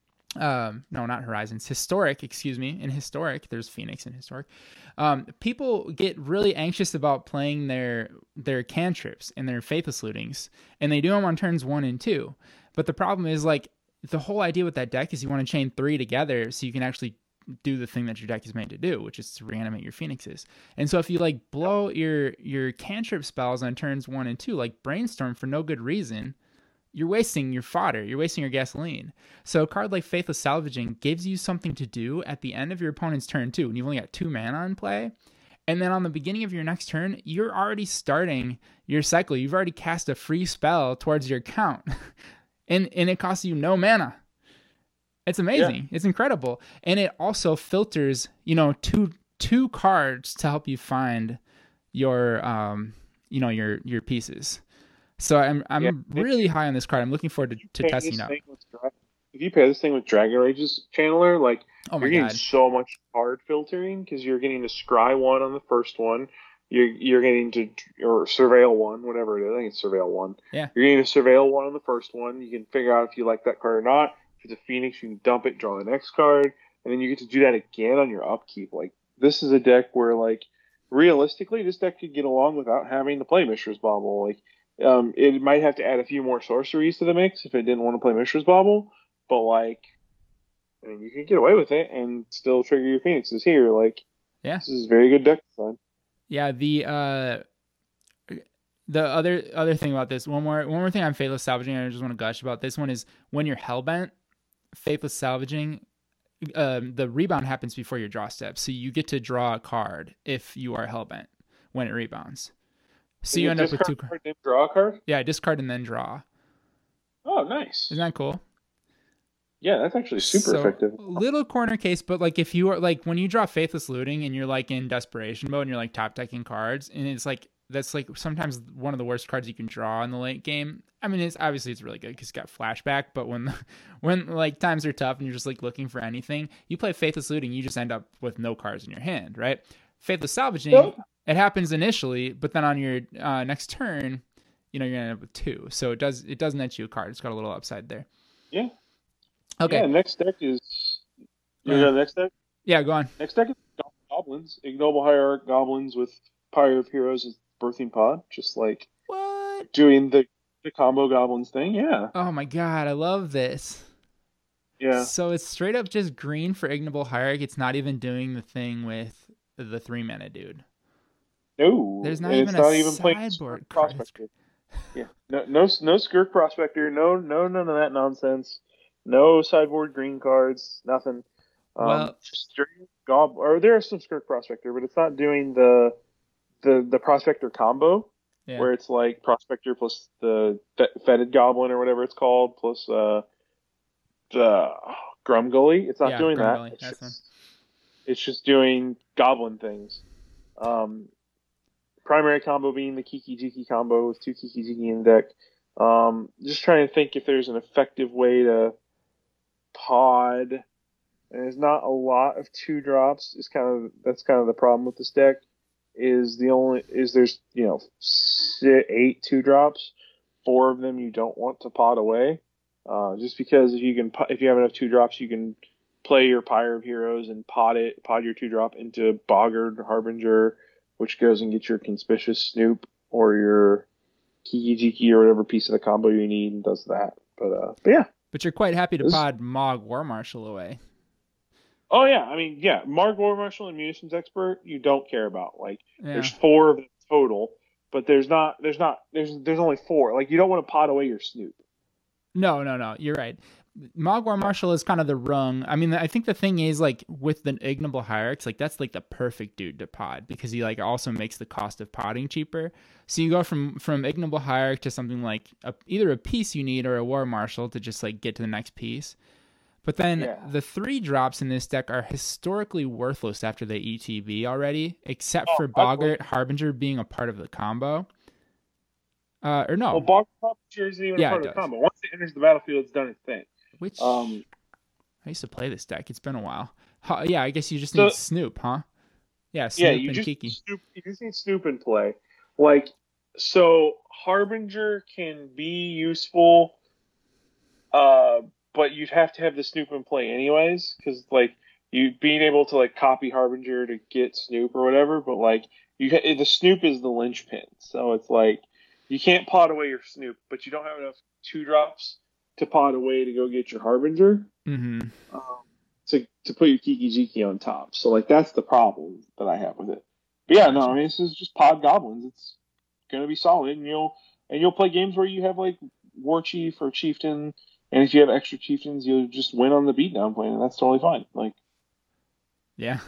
Um, no, not Horizons. Historic, excuse me. In Historic, there's Phoenix in Historic. Um, people get really anxious about playing their their cantrips and their Faithless Lootings, and they do them on turns one and two. But the problem is, like, the whole idea with that deck is you want to chain three together so you can actually do the thing that your deck is made to do, which is to reanimate your Phoenixes. And so if you like blow your your cantrip spells on turns one and two, like Brainstorm, for no good reason, you're wasting your fodder. You're wasting your gasoline. So a card like Faithless Salvaging gives you something to do at the end of your opponent's turn too, and you've only got two mana in play. And then on the beginning of your next turn, you're already starting your cycle. You've already cast a free spell towards your count, and and it costs you no mana. It's amazing. Yeah. It's incredible, and it also filters, you know, two two cards to help you find your um you know your your pieces. So I'm I'm yeah, really high on this card. I'm looking forward to, to testing it out. If you pair this thing with Dragon Rage's Channeler, like oh my you're getting God. so much card filtering because you're getting to scry one on the first one. You're you're getting to or surveil one, whatever it is. I think it's surveil one. Yeah. You're getting to surveil one on the first one. You can figure out if you like that card or not. If it's a Phoenix, you can dump it, draw the next card, and then you get to do that again on your upkeep. Like this is a deck where, like, realistically, this deck could get along without having to play Mishra's Bauble. Like. Um, it might have to add a few more sorceries to the mix if it didn't want to play Mishra's Bauble, but like, I mean, you can get away with it and still trigger your Phoenixes here. Like, yeah, this is very good deck design. Yeah, the uh, the other other thing about this, one more one more thing on Faithless Salvaging, I just want to gush about this one is when you're Hellbent, Faithless Salvaging, um, the rebound happens before your draw step, so you get to draw a card if you are Hellbent when it rebounds. So you, you end up with two cards. Draw a card? Yeah, discard and then draw. Oh, nice. Isn't that cool? Yeah, that's actually super so, effective. Little corner case, but like if you are like when you draw Faithless Looting and you're like in desperation mode and you're like top decking cards, and it's like that's like sometimes one of the worst cards you can draw in the late game. I mean, it's obviously it's really good because it's got flashback, but when when like times are tough and you're just like looking for anything, you play Faithless Looting, you just end up with no cards in your hand, right? Faithless Salvaging. Yep. It happens initially, but then on your uh, next turn, you know, you're gonna end up with two. So it does it does net you a card. It's got a little upside there. Yeah. Okay. Yeah. Next deck is. You uh, know, next deck. Yeah, go on. Next deck is Goblins. Ignoble Hierarch Goblins with Pyre of Heroes as Birthing Pod, just like what doing the the combo Goblins thing. Yeah. Oh my God, I love this. Yeah. So it's straight up just green for Ignoble Hierarch. It's not even doing the thing with the three mana dude. No, there's not and even it's a not even sideboard Prospector. Yeah, no, no, no Skirk Prospector. No, no, none of that nonsense. No sideboard green cards. Nothing. Um, well, straight gob or there is some Skirk Prospector, but it's not doing the the the Prospector combo yeah. where it's like Prospector plus the Fetid Goblin or whatever it's called plus uh the Grumgully. It's not yeah, doing Grumgully. that. It's That's just, it's just doing Goblin things. Um, primary combo being the Kiki Jiki combo with two Kiki Jiki in the deck. Um, just trying to think if there's an effective way to pod. And there's not a lot of two drops. Is kind of that's kind of the problem with this deck. Is the only is there's you know eight two drops. Four of them you don't want to pod away. Uh, just because if you can if you have enough two drops, you can play your Pyre of Heroes and pod it, pod your two drop into Boggart Harbinger, which goes and gets your Conspicuous Snoop or your Kiki Jiki or whatever piece of the combo you need and does that. But uh, but yeah. But you're quite happy to this... pod Mog War Marshal away. Oh yeah, I mean yeah, Mark War Marshal and Munitions Expert you don't care about. Like yeah. there's four of them total. but there's not there's not there's there's only four. Like you don't want to pot away your Snoop. No, no, no. You're right. Mogwai Marshall is kind of the rung. I mean, I think the thing is like with the Ignoble Hierarchs, like that's like the perfect dude to pod because he like also makes the cost of podding cheaper. So you go from from Ignoble Hierarch to something like a, either a piece you need or a War Marshal to just like get to the next piece. But then Yeah. the three drops in this deck are historically worthless after they E T B already, except Oh, for I- Boggart Harbinger being a part of the combo. Uh, or no, Well, Bog Harbinger isn't even Yeah, a part it of the does. combo. Once it enters the battlefield, it's done its thing. which Um, I used to play this deck. It's been a while. Huh, yeah, I guess you just So- need Snoop, huh? Yeah, Snoop yeah, you and just Kiki. Snoop, you just need Snoop in play. Like, so Harbinger can be useful, uh, but you'd have to have the Snoop in play anyways, because like you being able to like copy Harbinger to get Snoop or whatever. But like you, ha- the Snoop is the linchpin, so it's like you can't pot away your Snoop, but you don't have enough two drops to pot away to go get your Harbinger. Mm-hmm. Um, to to put your Kiki Jiki on top. So like that's the problem that I have with it. But yeah, no, I mean this is just pod goblins. It's gonna be solid, and you'll and you'll play games where you have like War Chief or Chieftain, and if you have extra chieftains, you'll just win on the beatdown plane, and that's totally fine. Like Yeah.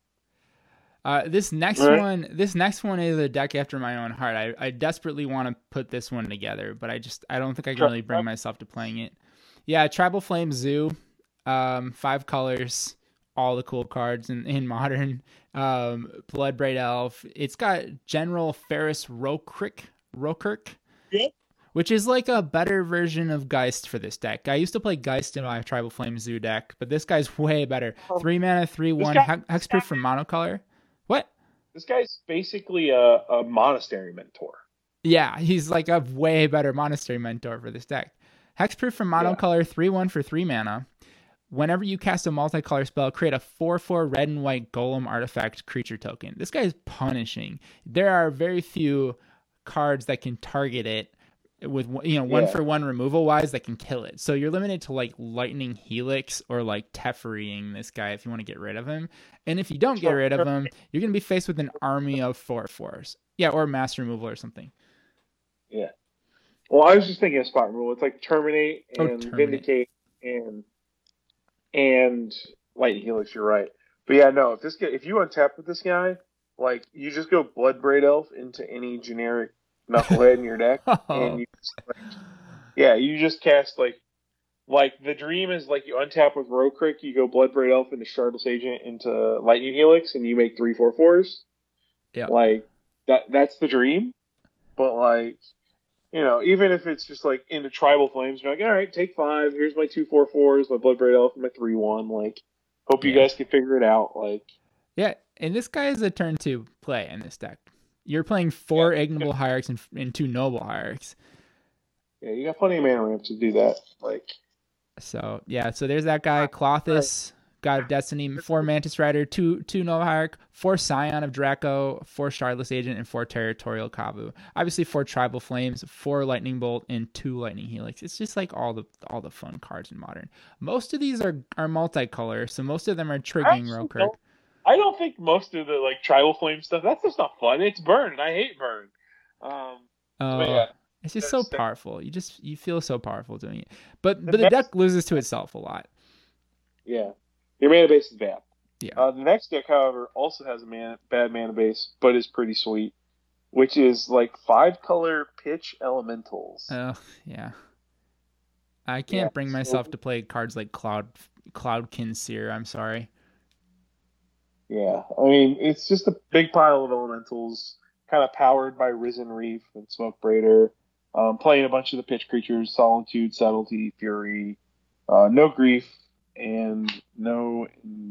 Uh, this next Right. one, this next one is a deck after my own heart. I, I desperately want to put this one together, but I just I don't think I can Tri- really bring myself to playing it. Yeah, Tribal Flame Zoo, um, five colors, all the cool cards in, in modern. Um, Bloodbraid Elf. It's got General Ferris Rokirk, Rokirk, Yep. which is like a better version of Geist for this deck. I used to play Geist in my Tribal Flame Zoo deck, but this guy's way better. Three mana, three one, guy- hex- hexproof from monocolor. What? this guy's basically a, a monastery mentor. Yeah, he's like a way better monastery mentor for this deck. Hexproof from monocolor, three one for three mana. Whenever you cast a multicolor spell, create a four four red and white golem artifact creature token. This guy is punishing. There are very few cards that can target it with, you know, one Yeah. for one removal wise that can kill it. So you're limited to like Lightning Helix or like Teferiing this guy if you want to get rid of him. And if you don't get Sure, rid of sure. him, you're going to be faced with an army of four fours. Yeah, or mass removal or something. Yeah. Well, I was just thinking of spot rule. It's like terminate Oh, and terminate. vindicate and and lightning helix. You're right. But yeah, no. If this guy, if you untap with this guy, like you just go Bloodbraid Elf into any generic knucklehead in your deck, and you just, like, yeah, you just cast like like the dream is like you untap with Rokirk, you go Bloodbraid Elf into Shardless Agent into Lightning Helix, and you make three four fours. Yeah. Like that. That's the dream. But like. You know, even if it's just like into Tribal Flames, you're like, all right, take five. Here's my two four fours, my Bloodbraid Elf, and my three one. Like, hope you Yeah. guys can figure it out. Like, Yeah, and this guy is a turn two play in this deck. You're playing four Yeah. Ignoble Hierarchs and, and two Noble Hierarchs. yeah, you got plenty of mana ramp to do that. Like, So yeah, so there's that guy, Clothis, God of Destiny, four Mantis Rider, two two Noble Hierarch, four Scion of Draco, four Shardless Agent, and four Territorial Kavu. Obviously, four Tribal Flames, four Lightning Bolt, and two Lightning Helix. It's just like all the all the fun cards in Modern. Most of these are are multicolor, so most of them are triggering actually Rokirk. don't- I don't think most of the like Tribal Flame stuff. That's just not fun. It's burn, and I hate burn. Um, Oh, but yeah, it's just so that's- powerful. You just you feel so powerful doing it. But The but the best- deck loses to itself a lot. yeah, your mana base is bad. Yeah. Uh, the next deck, however, also has a mana, bad mana base, but is pretty sweet, which is like five color pitch elementals. Oh, yeah. I can't Yeah, bring so- myself to play cards like Cloud Cloudkin Seer. I'm sorry. Yeah, I mean, it's just a big pile of elementals, kind of powered by Risen Reef and Smoke Braider, um, playing a bunch of the pitch creatures, Solitude, Subtlety, Fury, uh, no Grief, and no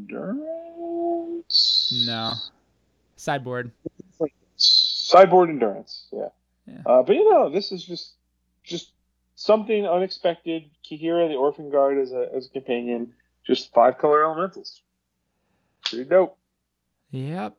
Endurance? No. Sideboard. Sideboard Endurance, yeah. Yeah. Uh, but you know, this is just just something unexpected. Kihira, the Orphan Guard, as a, as a companion, just five color elementals. Pretty dope. Yep.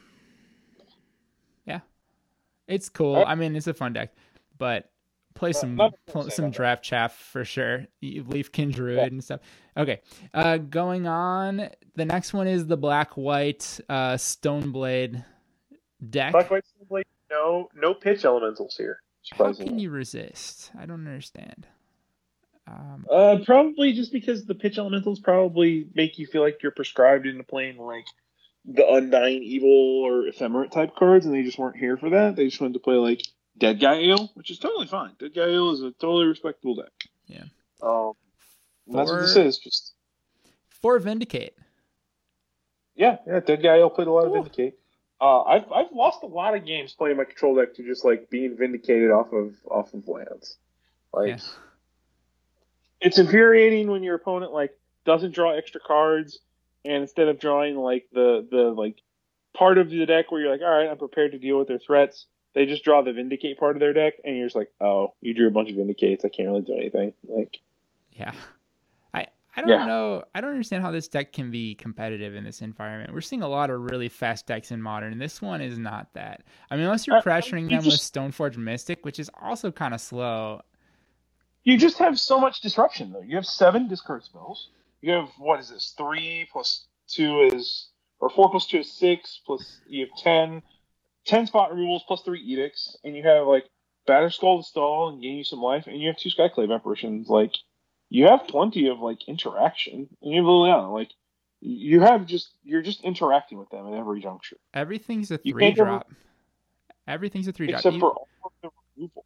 Yeah. It's cool. Uh, I mean, it's a fun deck, but play Uh, some nothing to pl- say some about that. draft chaff for sure. You Leafkin Druid Yeah. and stuff. Okay. Uh, going on. The next one is the black white uh, Stoneblade deck. Black White Blade no no pitch elementals here. How can Surprisingly, you resist? I don't understand. Um, uh, probably just because the pitch elementals probably make you feel like you're prescribed into playing like the Undying Evil or Ephemerate type cards, and they just weren't here for that. They just wanted to play like Dead Guy Ale, which is totally fine. Dead Guy Ale is a totally respectable deck. yeah. Um, and that's what this For is. Just for Vindicate. yeah, yeah. Dead Guy Ale played a lot of Ooh. Vindicate. Uh, I've I've lost a lot of games playing my control deck to just like being vindicated off of off of lands. Like Yeah. it's infuriating when your opponent like doesn't draw extra cards, and instead of drawing like the the like part of the deck where you're like, all right, I'm prepared to deal with their threats, they just draw the Vindicate part of their deck, and you're just like, oh, you drew a bunch of Vindicates. I can't really do anything. Like, Yeah. I I don't yeah. know. I don't understand how this deck can be competitive in this environment. We're seeing a lot of really fast decks in Modern, and this one is not that. I mean, unless you're Uh, pressuring you them just- with Stoneforge Mystic, which is also kind of slow. You just have so much disruption, though. You have seven discard spells. You have, what is this? Three plus two is, or four plus two is six, plus you have ten. Ten spot removals plus three edicts, and you have, like, Batterskull to stall and gain you some life, and you have two Skyclave apparitions. Like, you have plenty of, like, interaction. And you have Liliana. Like, you have just, you're just interacting with them at every juncture. Everything's a You three can't ever- drop. Everything's a three drop. Except You- for all of the removal.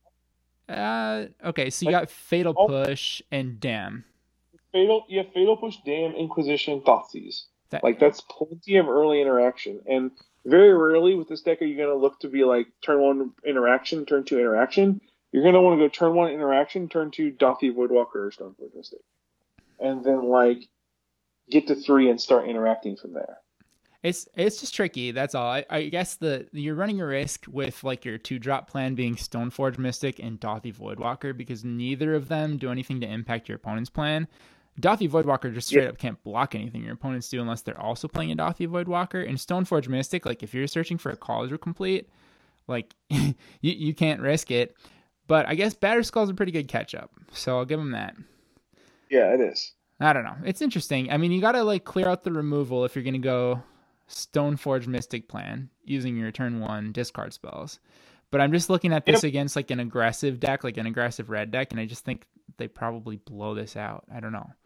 Uh, okay, so you Like, got Fatal all- Push and Dam. Fatal, you have Fatal Push, Dam, Inquisition, Thoughtseize. That, Like, that's plenty of early interaction. And very rarely with this deck are you going to look to be like turn one interaction, turn two interaction. You're going to want to go turn one interaction, turn two Dothi Voidwalker or Stoneforge Mystic. And then, like, get to three and start interacting from there. It's it's just tricky. That's all. I, I guess the you're running a risk with like your two drop plan being Stoneforge Mystic and Dothi Voidwalker because neither of them do anything to impact your opponent's plan. Dothi Voidwalker just straight Yeah. up can't block anything your opponents do unless they're also playing a Dothi Voidwalker. And Stoneforge Mystic, like if you're searching for a College Complete, like you you can't risk it. But I guess Batterskull's a pretty good catch up, so I'll give him that. Yeah, it is. I don't know. It's interesting. I mean, you got to like clear out the removal if you're going to go Stoneforge Mystic plan using your turn one discard spells. But I'm just looking at this Yep. against like an aggressive deck, like an aggressive red deck, and I just think they probably blow this out. I don't know.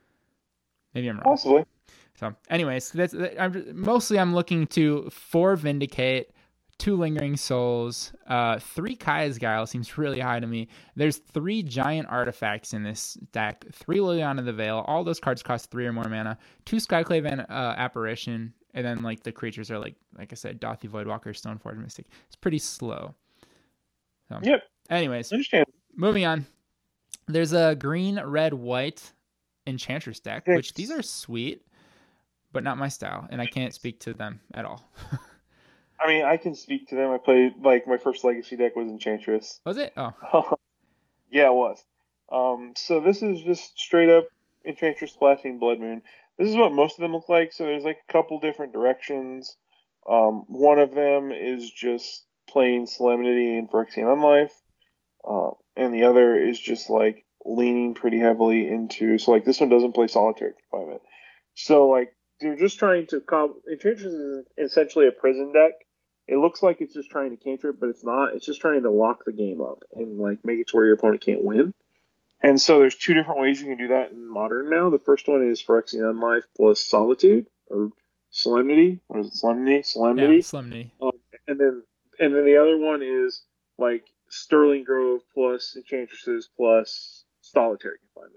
Maybe I'm wrong. Possibly. So, anyways, that's I'm mostly I'm looking to four Vindicate, two Lingering Souls, uh, three Kaya's Guile seems really high to me. There's three giant artifacts in this deck, three Liliana the Veil. All those cards cost three or more mana. Two Skyclave and uh, Apparition, and then like the creatures are like like I said, Dothi Voidwalker, Stoneforge Mystic. It's pretty slow. So, Yep. anyways, Understand. moving on. There's a green, red, white Enchantress deck, Yes. which these are sweet, but not my style, and I can't speak to them at all. I mean, I can speak to them. I played, like, my first Legacy deck was Enchantress. Was it? Oh, Yeah, it was. Um, so this is just straight up Enchantress splashing Blood Moon. This is what most of them look like. So there's like a couple different directions. Um, one of them is just plain Solemnity and Phyrexian Unlife. Uh, and the other is just like leaning pretty heavily into. So like this one doesn't play Solitary Confinement. So like they're just trying to. Com- Enchantress is essentially a prison deck. It looks like it's just trying to cantrip, but it's not. It's just trying to lock the game up and like make it to where your opponent can't win. And so there's two different ways you can do that in Modern now. The first one is Phyrexian Unlife plus Solitude or Solemnity. What is it? Solemnity? Solemnity. yeah, Solemnity. Um, and then and then the other one is like Sterling Grove plus Enchantresses plus Solitary Confinement.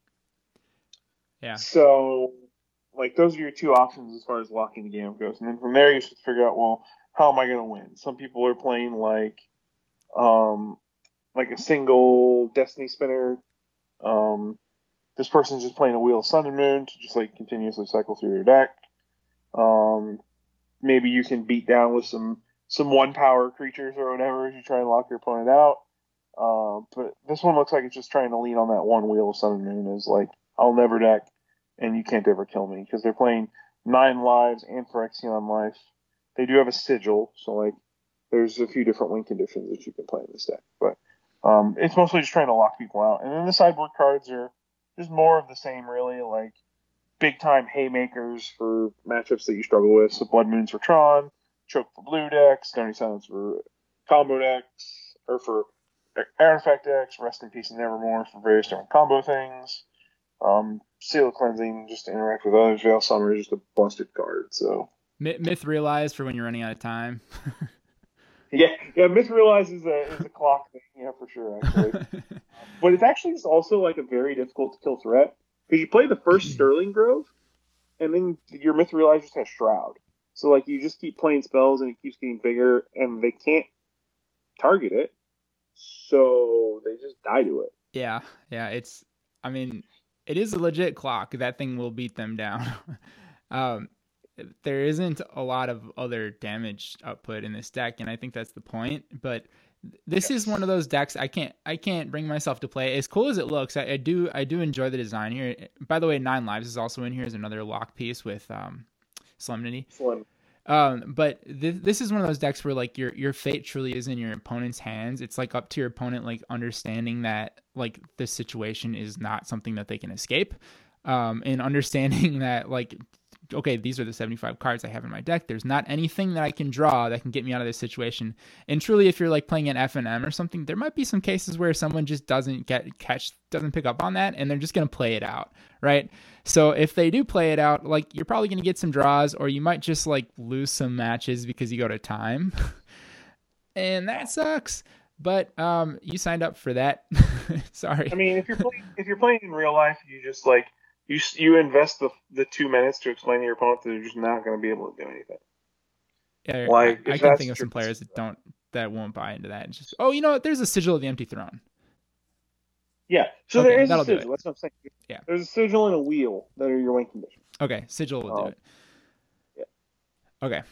Yeah. So like those are your two options as far as locking the game up goes. And then from there you should figure out, well, how am I going to win? Some people are playing like um like a single Destiny Spinner. Um, this person's just playing a Wheel of Sun and Moon to just like continuously cycle through their deck. Um, maybe you can beat down with some some one power creatures or whatever as you try and lock your opponent out. Uh, but this one looks like it's just trying to lean on that one Wheel of Sun and Moon as like I'll never deck and you can't ever kill me because they're playing nine lives and Phyrexian Life. They do have a sigil, so like there's a few different win conditions that you can play in this deck, but um, it's mostly just trying to lock people out. And then the sideboard cards are just more of the same, really, like big time haymakers for matchups that you struggle with. So Blood Moons for Tron, Choke for blue decks, Stony Silence for combo decks, or for artifact decks, Rest in Peace and Nevermore for various different combo things. Um, Seal of Cleansing just to interact with others. Veil Summer is just a busted card. So Myth Realized for when you're running out of time. yeah, yeah. Myth Realized is a is a clock thing, yeah, for sure, actually. But it's actually just also like a very difficult to kill threat because you play the first Sterling Grove, and then your Myth Realized just has Shroud. So like you just keep playing spells and it keeps getting bigger, and they can't target it, so they just die to it. Yeah, yeah. It's, I mean, it is a legit clock. That thing will beat them down. um, there isn't a lot of other damage output in this deck, and I think that's the point. But this yes. is one of those decks I can't I can't bring myself to play. As cool as it looks, I, I do I do enjoy the design here. By the way, Nine Lives is also in here as another lock piece with um, Solemnity. Slim. Um, but th- this is one of those decks where like your your fate truly is in your opponent's hands. It's like up to your opponent, like understanding that like this situation is not something that they can escape, um, and understanding that like, okay, these are the seventy-five cards I have in my deck. There's not anything that I can draw that can get me out of this situation. And truly, if you're like playing an F N M or something, there might be some cases where someone just doesn't get catch, doesn't pick up on that, and they're just going to play it out, right? So if they do play it out, like you're probably going to get some draws, or you might just like lose some matches because you go to time. And that sucks. But um, you signed up for that. Sorry. I mean, if you're playing, if you're playing in real life, you just like you you invest the the two minutes to explain to your opponent that they're just not going to be able to do anything. Yeah, like, I, I can think of some players that don't that won't buy into that. And just oh, you know what? There's a Sigil of the Empty Throne. Yeah, so okay, there is a sigil. That's what I'm saying. Yeah, there's a sigil and a wheel that are your win conditions. Okay, sigil will um, do it. Yeah. Okay.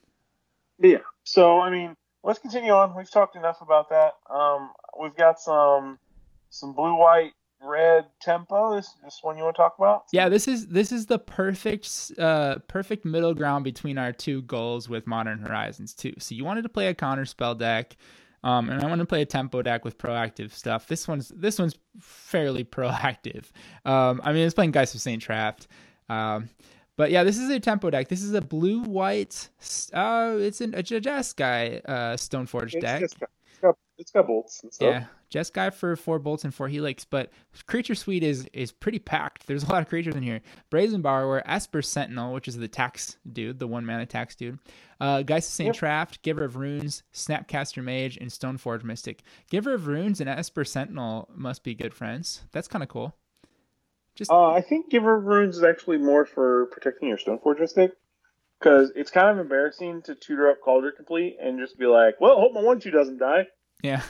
But yeah. So I mean, let's continue on. We've talked enough about that. Um, we've got some some blue, white, red tempo. This this one you want to talk about? Yeah, this is this is the perfect uh perfect middle ground between our two goals with Modern Horizons too. So you wanted to play a counter spell deck. Um, and I want to play a tempo deck with proactive stuff. This one's this one's fairly proactive. Um, I mean, it's playing Geist of Saint Traft. Um, but yeah, this is a tempo deck. This is a blue white. Uh, it's an, a Jeskai uh, Stoneforge it's deck. Just got, it's, got, it's got bolts and stuff. Yeah, Jeskai for four bolts and four helix. But Creature Suite is is pretty packed. There's a lot of creatures in here. Brazen Borrower, Esper Sentinel, which is the tax dude, the one mana tax dude. Uh, Geist of Saint yep. Traft, Giver of Runes, Snapcaster Mage, and Stoneforge Mystic. Giver of Runes and Esper Sentinel must be good friends. That's kind of cool. Just, uh, I think Giver of Runes is actually more for protecting your Stoneforge Mystic, because it's kind of embarrassing to tutor up Cauldron Complete and just be like, well, hope my one two doesn't die. Yeah.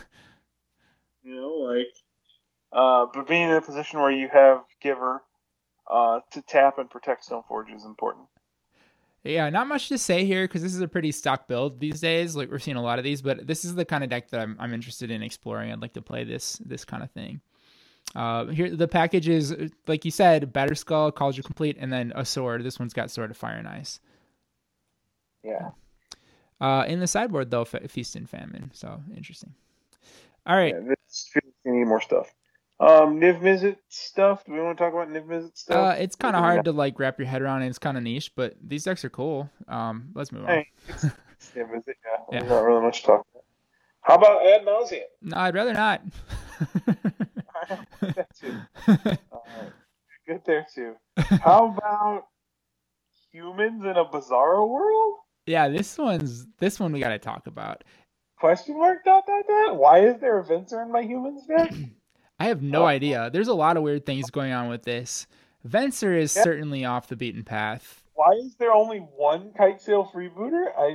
You know, like, uh, but being in a position where you have Giver uh, to tap and protect Stoneforge is important. Yeah, not much to say here because this is a pretty stock build these days. Like we're seeing a lot of these, but this is the kind of deck that I'm I'm interested in exploring. I'd like to play this this kind of thing. Uh, here the package is like you said, Batterskull, Cauldron Complete, and then a sword. This one's got Sword of Fire and Ice. Yeah. Uh, in the sideboard though, Fe- Feast and Famine. So interesting. All right. Yeah, this we need more stuff. Um, Niv Mizzet stuff. Do we want to talk about Niv Mizzet stuff? Uh, it's kind of hard to like wrap your head around, and it's kind of niche. But these decks are cool. Um, let's move on. Hey, it's, it's Niv Mizzet. Yeah, yeah. There's not really much to talk about. How about Ad Nauseam? No, I'd rather not. Good there too. All right. Good there too. How about Humans in a Bizarro World? Yeah, this one's this one we got to talk about. Question mark dot dot dot. Why is there a Venser in my Humans deck? I have no oh. idea. There's a lot of weird things going on with this. Venser is yeah. certainly off the beaten path. Why is there only one Kitesail freebooter? I.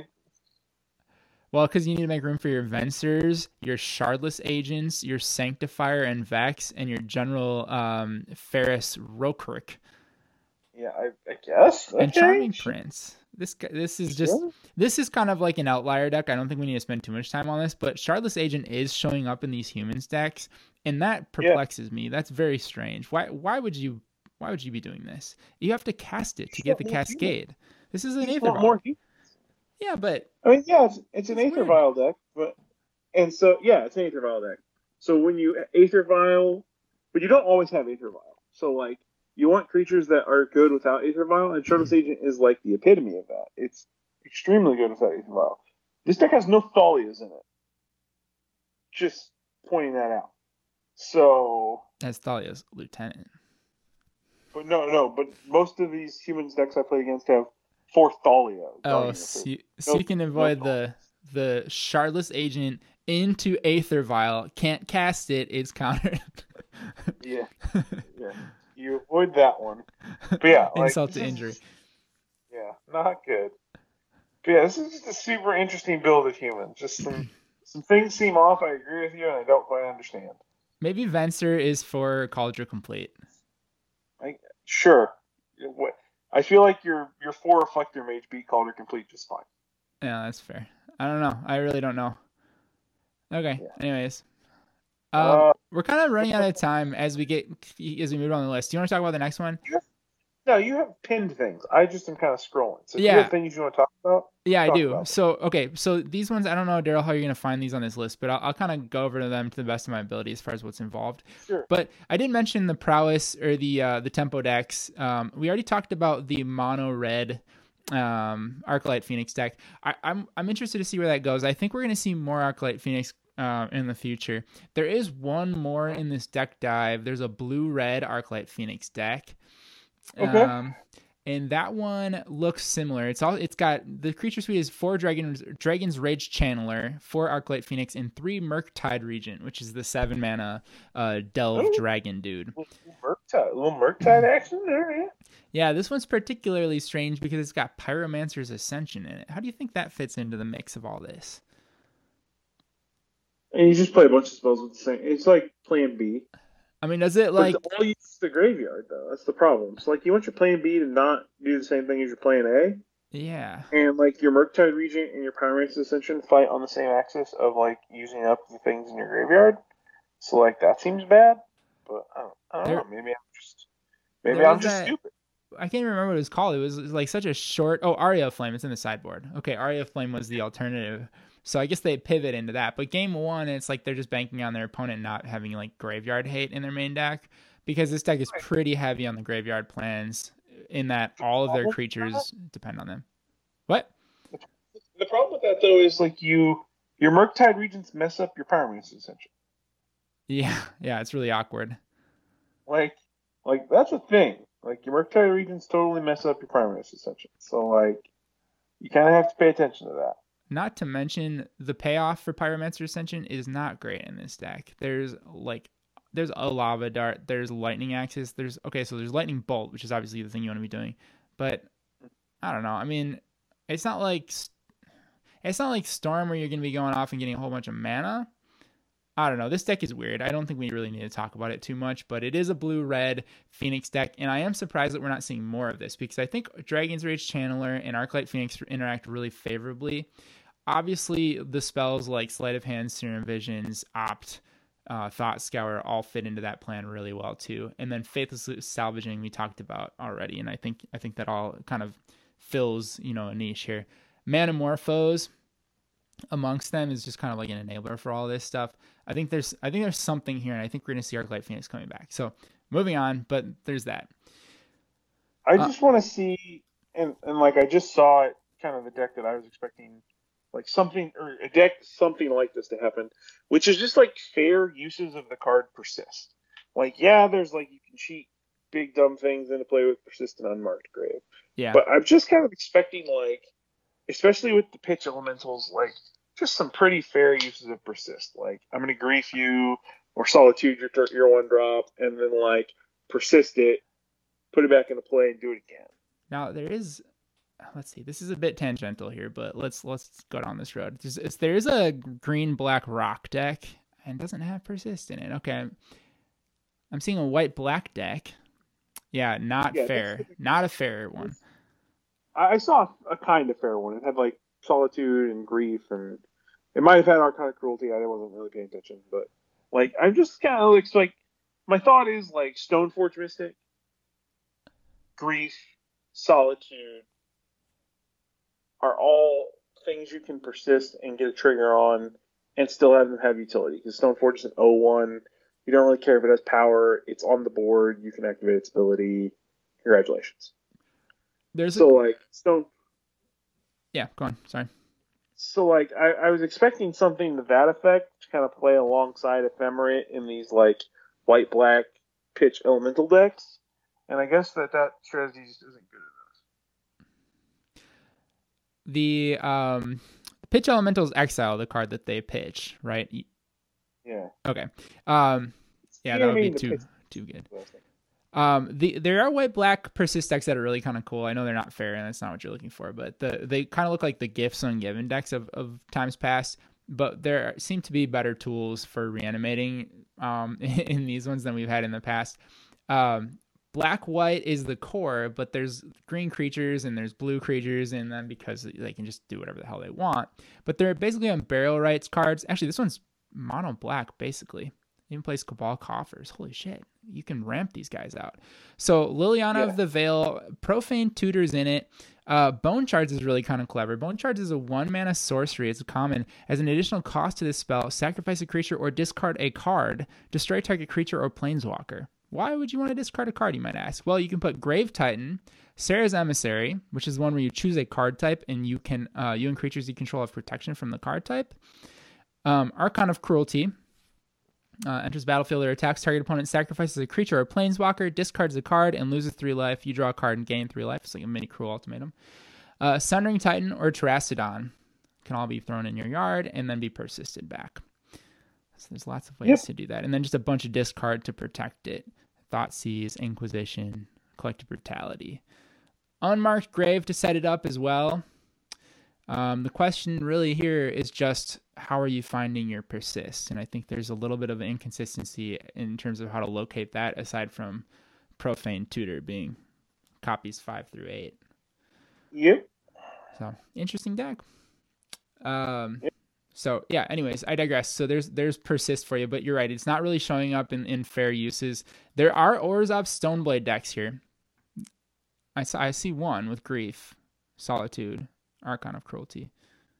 Well, because you need to make room for your Vensers, your Shardless Agents, your Sanctifier and Vex, and your General um, Ferris Rokrick. Yeah, I, I guess. Okay. And Charming Prince. This this is just sure. this is kind of like an outlier deck. I don't think we need to spend too much time on this, but Shardless Agent is showing up in these Humans decks, and that perplexes yeah. me. That's very strange. Why why would you why would you be doing this? You have to cast it to get the Cascade. Humans. This is an Aether Vial. More humans. Yeah, but I mean, yeah, it's, it's an Aether Vial deck, but and so yeah, it's an Aether Vial deck. So when you Aether Vial, but you don't always have Aether Vial. So like. You want creatures that are good without Aether Vial, and Shardless Agent is like the epitome of that. It's extremely good without Aether Vial. This deck has no Thalias in it. just pointing that out. So, That's Thalia's lieutenant. but no, no, but most of these humans decks I play against have four Thalia. Oh, so you, so no, you can no avoid Thalia. the the Shardless Agent into Aether Vial. Can't cast it. It's countered. Yeah, yeah. You avoid that one. But yeah, like Insult this to is injury. just- yeah, not good. But yeah, this is just a super interesting build of humans. Just some some things seem off. I agree with you, and I don't quite understand. Maybe Venser is for Cauldron Complete. Like, sure. What I feel like your your four reflector mage beat Calder complete just fine. Yeah, that's fair. I don't know. I really don't know. Okay. Yeah. Anyways, um, Uh, we're kind of running out of time as we get as we move on the list. Do you want to talk about the next one? no, you have pinned things. I just am kind of scrolling. So, do Yeah. you have things you want to talk about? Yeah, I Talk do. about them. So, okay, so these ones, I don't know, Daryl, how you're going to find these on this list, but I'll, I'll kind of go over them to the best of my ability as far as what's involved. Sure. But I did mention the prowess or the uh, the tempo decks. Um, we already talked about the mono red um, Arclight Phoenix deck. I, I'm I'm interested to see where that goes. I think we're going to see more Arclight Phoenix uh, in the future. There is one more in this deck dive. There's a blue red Arclight Phoenix deck. Okay. Um, and that one looks similar. It's all. It's got the creature suite is four Dragon's Dragon's Rage Channeler, four Arclight Phoenix, and three Murktide Regent, which is the seven mana uh, Delve Oh. Dragon dude. Murktide, a little Murktide action there, yeah. Yeah, this one's particularly strange because it's got Pyromancer's Ascension in it. How do you think that fits into the mix of all this? And you just play a bunch of spells with the same. It's like Plan B. I mean, does it But like? it's all use the graveyard, though. That's the problem. It's like you want your Plan B to not do the same thing as your Plan A. Yeah. And like your Murktide Regent and your Pyromancer's Ascension fight on the same axis of like using up the things in your graveyard. So like that seems bad. But I don't, I don't There- know. Maybe I'm just maybe there I'm is just that- stupid. I can't even remember what it was called. It was, it was like such a short. Oh, Aria of Flame. It's in the sideboard. Okay, Aria of Flame was the alternative. So I guess they pivot into that. But game one, it's like they're just banking on their opponent not having like graveyard hate in their main deck because this deck is pretty heavy on the graveyard plans. In that all of their creatures depend on them. What? The problem with that though is like you your Murktide Regents mess up your Pyromancer's Ascension. Yeah, yeah, it's really awkward. Like like that's a thing. Like your Murktide Regents totally mess up your Pyromancer's Ascension. So like you kind of have to pay attention to that. Not to mention the payoff for Pyromancer Ascension is not great in this deck. There's like there's a lava dart, there's lightning axis, there's okay, so there's lightning bolt, which is obviously the thing you want to be doing. But I don't know. I mean, it's not like it's not like Storm where you're going to be going off and getting a whole bunch of mana. I don't know. This deck is weird. I don't think we really need to talk about it too much, but it is a blue-red Phoenix deck, and I am surprised that we're not seeing more of this because I think Dragon's Rage Channeler and Arclight Phoenix interact really favorably. Obviously, the spells like Sleight of Hand, Serum Visions, Opt, uh, Thought Scour all fit into that plan really well too. And then Faithless Salvaging we talked about already, and I think I think that all kind of fills, you know, a niche here. Manamorphose amongst them is just kind of like an enabler for all this stuff. I think there's I think there's something here, and I think we're gonna see Arclight Phoenix coming back. So moving on, but there's that. I Uh, just want to see, and, and like I just saw it, kind of the deck that I was expecting, like something, or a deck, something like this to happen, which is just like fair uses of the card Persist. Like, yeah, there's like, you can cheat big dumb things into play with Persist and Unmarked Grave. Yeah. But I'm just kind of expecting, like, especially with the pitch elementals, like, just some pretty fair uses of Persist. Like, I'm going to Grief you, or Solitude your, your one drop, and then, like, Persist it, put it back into play, and do it again. Now there is, let's see, this is a bit tangential here, but let's let's go down this road. There's, it's, there is a green black rock deck and doesn't have Persist in it. Okay, I'm seeing a white black deck. Yeah, not Yeah, fair. that's- Not a fair one. I, I saw a kind of fair one. It had, like, Solitude and Grief, and it might have had Arcana Cruelty. I wasn't really paying attention, but, like, I'm just kind of, like, like, my thought is, like, Stoneforge Mystic, Grief, Solitude are all things you can persist and get a trigger on and still have them have utility. Because Stoneforge is an oh one. You don't really care if it has power. It's on the board. You can activate its ability. Congratulations. There's So, a like, Stone... yeah. Go on. Sorry. So like I, I was expecting something to that effect to kind of play alongside Ephemerate in these like white black pitch elemental decks, and I guess that that strategy just isn't good The um, pitch elementals exile the card that they pitch, right? enough. Yeah. Okay. Um, yeah, You that know what would I be mean? The too pitch- too good. Um, the there are white black persist decks that are really kind of cool. I know they're not fair, and that's not what you're looking for, but the they kind of look like the gifts ungiven decks of, of times past. But there seem to be better tools for reanimating um, in these ones than we've had in the past. Um, black white is the core, but there's green creatures and there's blue creatures, and then because they can just do whatever the hell they want. But they're basically on burial rights cards. Actually, this one's mono black basically. Even plays Cabal Coffers. Holy shit. You can ramp these guys out. So Liliana Yeah. of the Veil, Profane Tutors in it. Uh, Bone Shards is really kind of clever. Bone Shards is a one mana sorcery. It's a common. As an additional cost to this spell, sacrifice a creature or discard a card. Destroy target creature or planeswalker. Why would you want to discard a card, you might ask? Well, you can put Grave Titan, Sarah's Emissary, which is one where you choose a card type and you can uh, you and creatures you control have protection from the card type. Um, Archon of Cruelty. Uh, enters battlefield or attacks target opponent, sacrifices a creature or planeswalker, discards a card, and loses three life. You draw a card and gain three life. It's like a mini Cruel Ultimatum. Uh, Sundering Titan or Terracodon can all be thrown in your yard and then be persisted back. So there's lots of ways Yep. to do that. And then just a bunch of discard to protect it. Thoughtseize, Inquisition, Collective Brutality. Unmarked Grave to set it up as well. Um, the question really here is just how are you finding your persist? And I think there's a little bit of an inconsistency in terms of how to locate that aside from Profane Tutor being copies five through eight. Yep. So interesting deck. Um, Yep. So yeah, anyways, I digress. So there's there's persist for you, but you're right. It's not really showing up in, in fair uses. There are Orzhov Stoneblade decks here. I, saw, I see one with Grief, Solitude, Archon of Cruelty,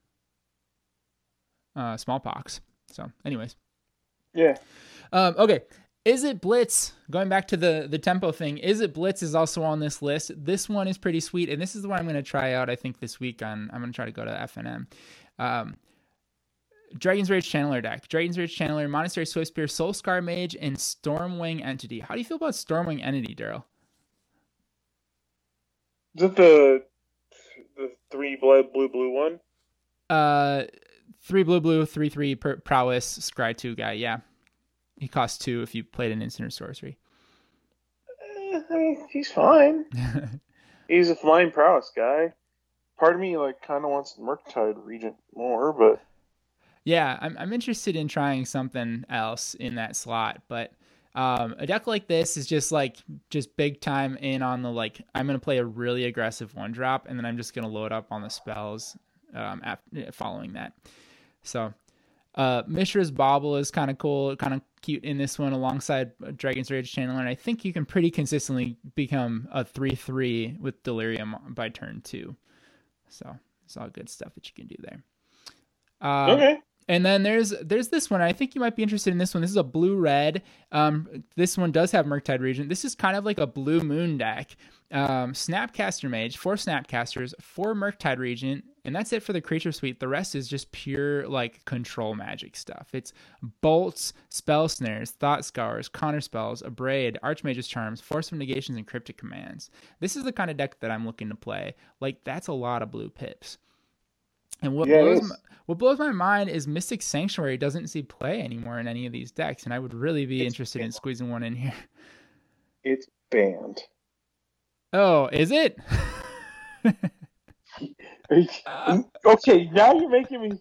uh, Smallpox. So anyways. Yeah. Um, okay. Izzet Blitz, going back to the, the tempo thing, Izzet Blitz is also on this list. This one is pretty sweet, and this is the one I'm going to try out, I think, this week. on. I'm going to try to go to F N M. Um, Dragon's Rage Channeler deck. Dragon's Rage Channeler, Monastery Swiftspear, Soulscar Mage, and Stormwing Entity. How do you feel about Stormwing Entity, Daryl? Is it the the three blood blue blue one? Uh, three blue blue, three three per prowess, scry two guy. Yeah, he costs two if you played an instant or sorcery. Eh, I mean, he's fine. He's a flying prowess guy. Part of me like kind of wants the Murktide Regent more, but Yeah, I'm I'm interested in trying something else in that slot, but um, a deck like this is just like just big time in on the like I'm gonna play a really aggressive one drop, and then I'm just gonna load up on the spells um, after following that. So, uh, Mishra's Bauble is kind of cool, kind of cute in this one alongside Dragon's Rage Channeler, and I think you can pretty consistently become a three three with Delirium by turn two. So it's all good stuff that you can do there. Um, okay. And then there's there's this one. I think you might be interested in this one. This is a blue-red. Um, this one does have Murktide Regent. This is kind of like a Blue Moon deck. Um, Snapcaster Mage, four Snapcasters, four Murktide Regent, and that's it for the creature suite. The rest is just pure like control magic stuff. It's Bolts, Spell Snares, Thought Scours, Counter Spells, Abrade, Archmage's Charms, Force of Negations, and Cryptic Commands. This is the kind of deck that I'm looking to play. Like, that's a lot of blue pips. And what Yeah, it blows is. my, what blows my mind is Mystic Sanctuary doesn't see play anymore in any of these decks, and I would really be It's interested in banned. squeezing one in here. It's banned. Oh, is it? Okay, now you're making me.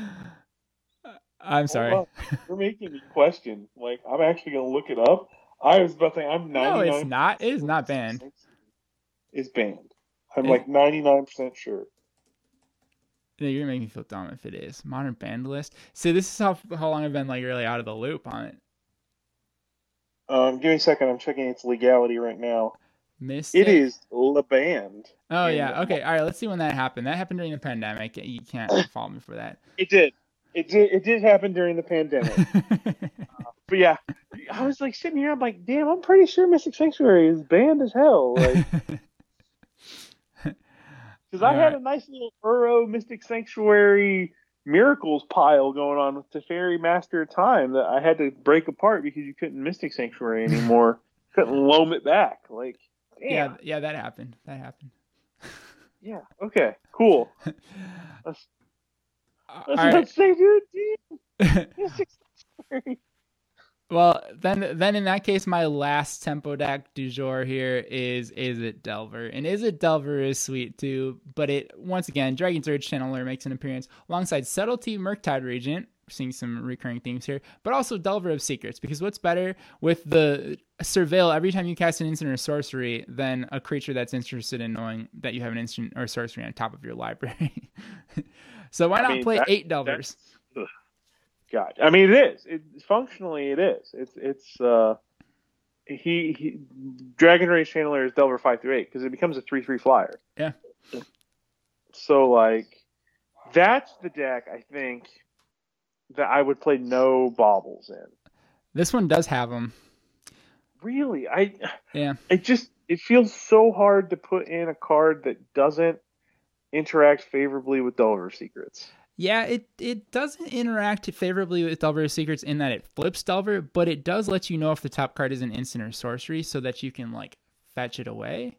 I'm sorry. Hold on. You're making me question. Like, I'm actually gonna look it up. I was about to say I'm No, ninety-nine. it's not. It is not banned. It's banned. I'm It- like ninety-nine percent sure. No, you're making me feel dumb if it is. Modern Banned List. See, this is how how long I've been like really out of the loop on it. Um, give me a second. I'm checking its legality right now. Mystic. It is la banned. Oh And- yeah. Okay. All right. Let's see when that happened. That happened during the pandemic. You can't fault me for that. It did. It did. It did happen during the pandemic. But yeah, I was like sitting here. I'm like, damn. I'm pretty sure Mystic Sanctuary is banned as hell. Like, Because All I had right. a nice little Uro Mystic Sanctuary Miracles pile going on with Teferi Master of Time that I had to break apart because you couldn't Mystic Sanctuary anymore. Couldn't loam it back. Like, damn. Yeah, yeah, that happened. That happened. Yeah. Okay. Cool. That's, All that's what I right. say, dude. Damn. Mystic Sanctuary. Well, then, then in that case, my last tempo deck du jour here is Izzet Delver, and Izzet Delver is sweet too. But it once again, Dragon's Urge Channeler makes an appearance alongside Subtlety, Murktide Regent. We're seeing some recurring themes here, but also Delver of Secrets. Because what's better with the Surveil every time you cast an instant or sorcery than a creature that's interested in knowing that you have an instant or sorcery on top of your library? So why I not mean, play that, eight Delvers? that's, ugh, God. I mean, it is. It functionally it is. It's it's uh he, he Dragon Rage Channeler is Delver five through eight because it becomes a three three flyer. Yeah. So like that's the deck I think that I would play no baubles in. This one does have them. Really, I Yeah. it just it feels so hard to put in a card that doesn't interact favorably with Delver Secrets. Yeah, it, it doesn't interact favorably with Delver Secrets in that it flips Delver, but it does let you know if the top card is an instant or sorcery so that you can, like, fetch it away.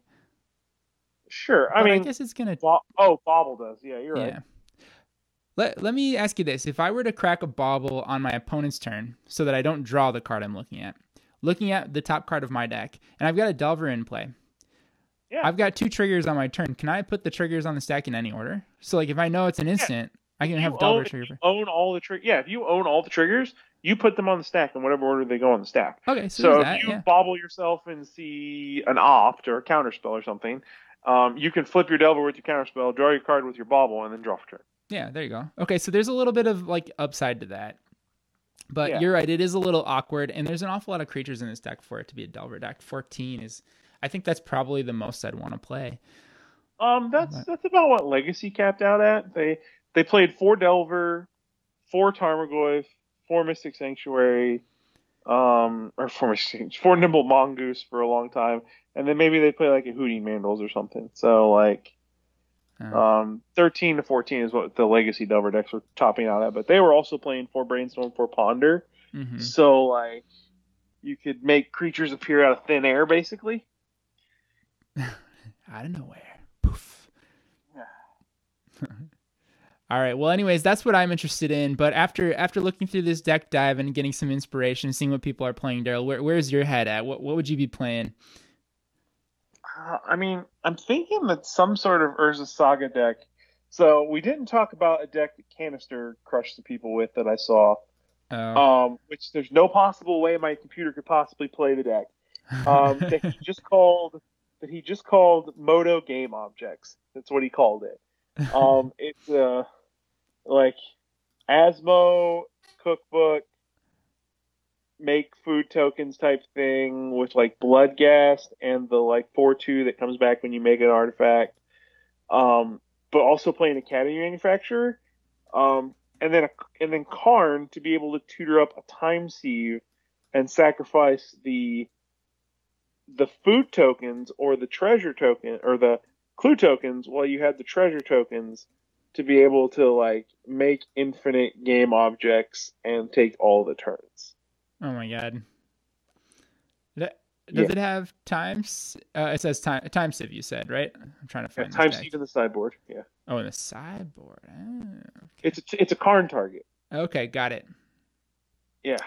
Sure, I but mean, I guess it's going to... Bo- oh, Bobble does. Yeah, you're right. Yeah. Let, let me ask you this. If I were to crack a Bobble on my opponent's turn so that I don't draw the card I'm looking at, looking at the top card of my deck, and I've got a Delver in play, Yeah. I've got two triggers on my turn. Can I put the triggers on the stack in any order? So, like, if I know it's an instant... Yeah. I can if have Delver trigger. If you own all the triggers. Yeah, if you own all the triggers, you put them on the stack in whatever order they go on the stack. Okay, so, so if that, you yeah. bobble yourself and see an opt or a counterspell or something, um, you can flip your Delver with your counterspell, draw your card with your bobble, and then draw for turn. Yeah, there you go. Okay, so there's a little bit of like upside to that. But Yeah. You're right, it is a little awkward, and there's an awful lot of creatures in this deck for it to be a Delver deck. fourteen is, I think that's probably the most I'd want to play. Um, that's But- that's about what Legacy capped out at. They they played four Delver, four Tarmogoyf, four Mystic Sanctuary, um, or four Mystic, four Nimble Mongoose for a long time, and then maybe they play like a Hooting Mandals or something. So like, Oh. um, thirteen to fourteen is what the Legacy Delver decks were topping out at. But they were also playing four Brainstorm, four Ponder. Mhm. So like, you could make creatures appear out of thin air, basically. Out of nowhere. Poof. Yeah. All right. Well, anyways, that's what I'm interested in. But after after looking through this deck dive and getting some inspiration, seeing what people are playing, Daryl, where, where's your head at? What what would you be playing? Uh, I mean, I'm thinking that some sort of Urza Saga deck. So we didn't talk about a deck that Canister crushed the people with that I saw. Oh. Um, which there's no possible way my computer could possibly play the deck. Um, that he just called that he just called Moto Game Objects. That's what he called it. Um, it's uh like Asmo cookbook, make food tokens type thing with like Bloodghast and the like four two that comes back when you make an artifact. Um, but also playing Academy Manufacturer. Um, and then a, and then Karn to be able to tutor up a Time Sieve and sacrifice the the food tokens or the treasure token or the clue tokens while you have the treasure tokens to be able to like make infinite game objects and take all the turns. Oh my god. That, does Yeah. it have times? Uh, it says time time sieve. You said right. I'm trying to Yeah, find Time this deck. Sieve in the sideboard. Yeah, Oh, in the sideboard. Oh, it's a, it's a Karn target. okay, got it. Yeah,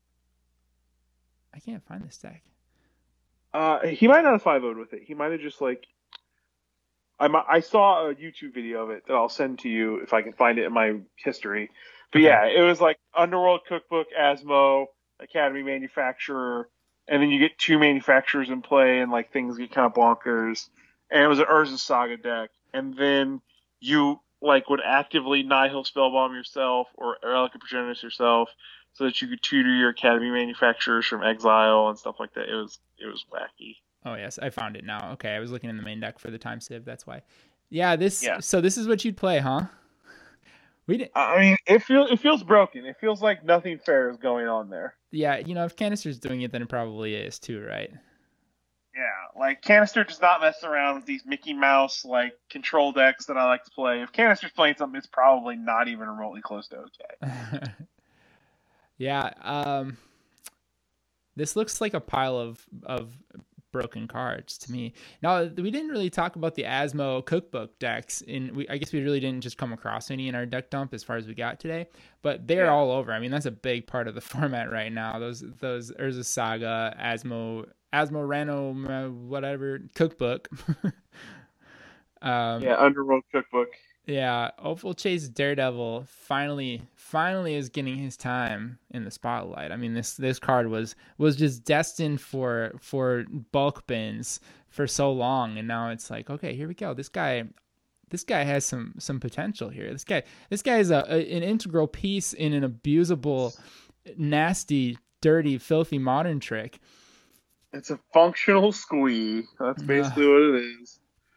I can't find this deck. uh, he might not have five oh'd with it. He might have just like. I mi- I saw a YouTube video of it that I'll send to you if I can find it in my history. But Okay. yeah, it was like Underworld Cookbook, Asmo, Academy Manufacturer, and then you get two manufacturers in play, and like things get kind of bonkers. And it was an Urza Saga deck, and then you like would actively Nihil Spellbomb yourself or Relic of Progenitus yourself, so that you could tutor your Academy Manufacturers from exile and stuff like that. It was it was wacky. Oh yes, I found it now. Okay, I was looking in the main deck for the time sieve. That's why. Yeah, this. Yeah. So this is what you'd play, huh? We did. I mean, it feels it feels broken. It feels like nothing fair is going on there. Yeah, you know, if Canister's doing it, then it probably is too, right? Yeah, like Canister does not mess around with these Mickey Mouse like control decks that I like to play. If Canister's playing something, it's probably not even remotely close to okay. Yeah, um, this looks like a pile of of broken cards to me. Now, we didn't really talk about the Asmo cookbook decks, and we, I guess we really didn't just come across any in our deck dump as far as we got today, but they're yeah. all over. I mean, that's a big part of the format right now. Those those Urza Saga, Asmo, Asmo Rano, whatever cookbook. um, yeah, Underworld cookbook. Yeah, Opal Chase Daredevil finally finally is getting his time in the spotlight. I mean, this this card was was just destined for for bulk bins for so long, and now it's like, okay, here we go. This guy this guy has some some potential here. This guy this guy is a, a an integral piece in an abusable, nasty, dirty, filthy modern trick. It's a functional squee. That's basically uh. what it is.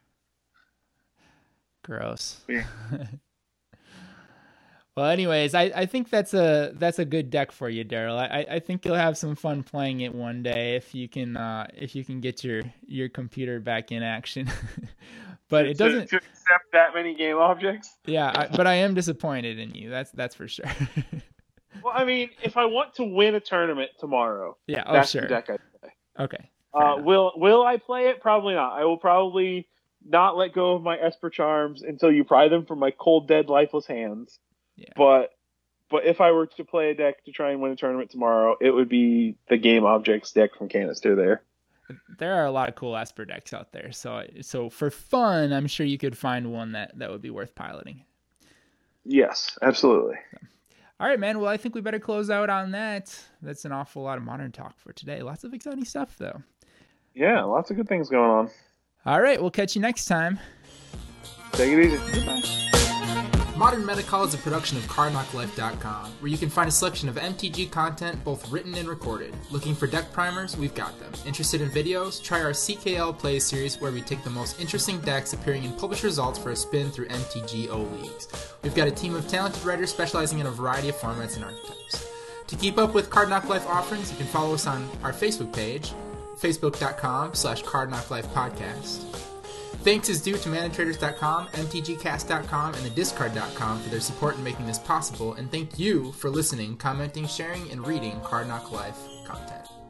Gross. Yeah. Well, anyways, I, I think that's a that's a good deck for you, Daryl. I, I think you'll have some fun playing it one day if you can uh, if you can get your, your computer back in action. But it doesn't to, to accept that many game objects. Yeah, I, but I am disappointed in you. That's that's for sure. Well, I mean, if I want to win a tournament tomorrow, yeah, oh that's sure. the deck I play. Okay. Uh, will will I play it? Probably not. I will probably not let go of my Esper Charms until you pry them from my cold, dead, lifeless hands. Yeah. But but if I were to play a deck to try and win a tournament tomorrow, it would be the Game Objects deck from Canister there. There are a lot of cool Esper decks out there. So so for fun, I'm sure you could find one that, that would be worth piloting. Yes, absolutely. So. All right, man. Well, I think we better close out on that. That's an awful lot of Modern talk for today. Lots of exciting stuff, though. Yeah, lots of good things going on. All right, we'll catch you next time. Take it easy. Goodbye. Modern Metacall is a production of card knock life dot com, where you can find a selection of M T G content, both written and recorded. Looking for deck primers? We've got them. Interested in videos? Try our C K L Plays series, where we take the most interesting decks appearing in published results for a spin through M T G O leagues. We've got a team of talented writers specializing in a variety of formats and archetypes. To keep up with Card Knock Life offerings, you can follow us on our Facebook page, facebook.com slash cardknocklifepodcast. Thanks is due to mana traders dot com, M T G cast dot com, and the discard dot com for their support in making this possible, and thank you for listening, commenting, sharing, and reading Card Knock Life content.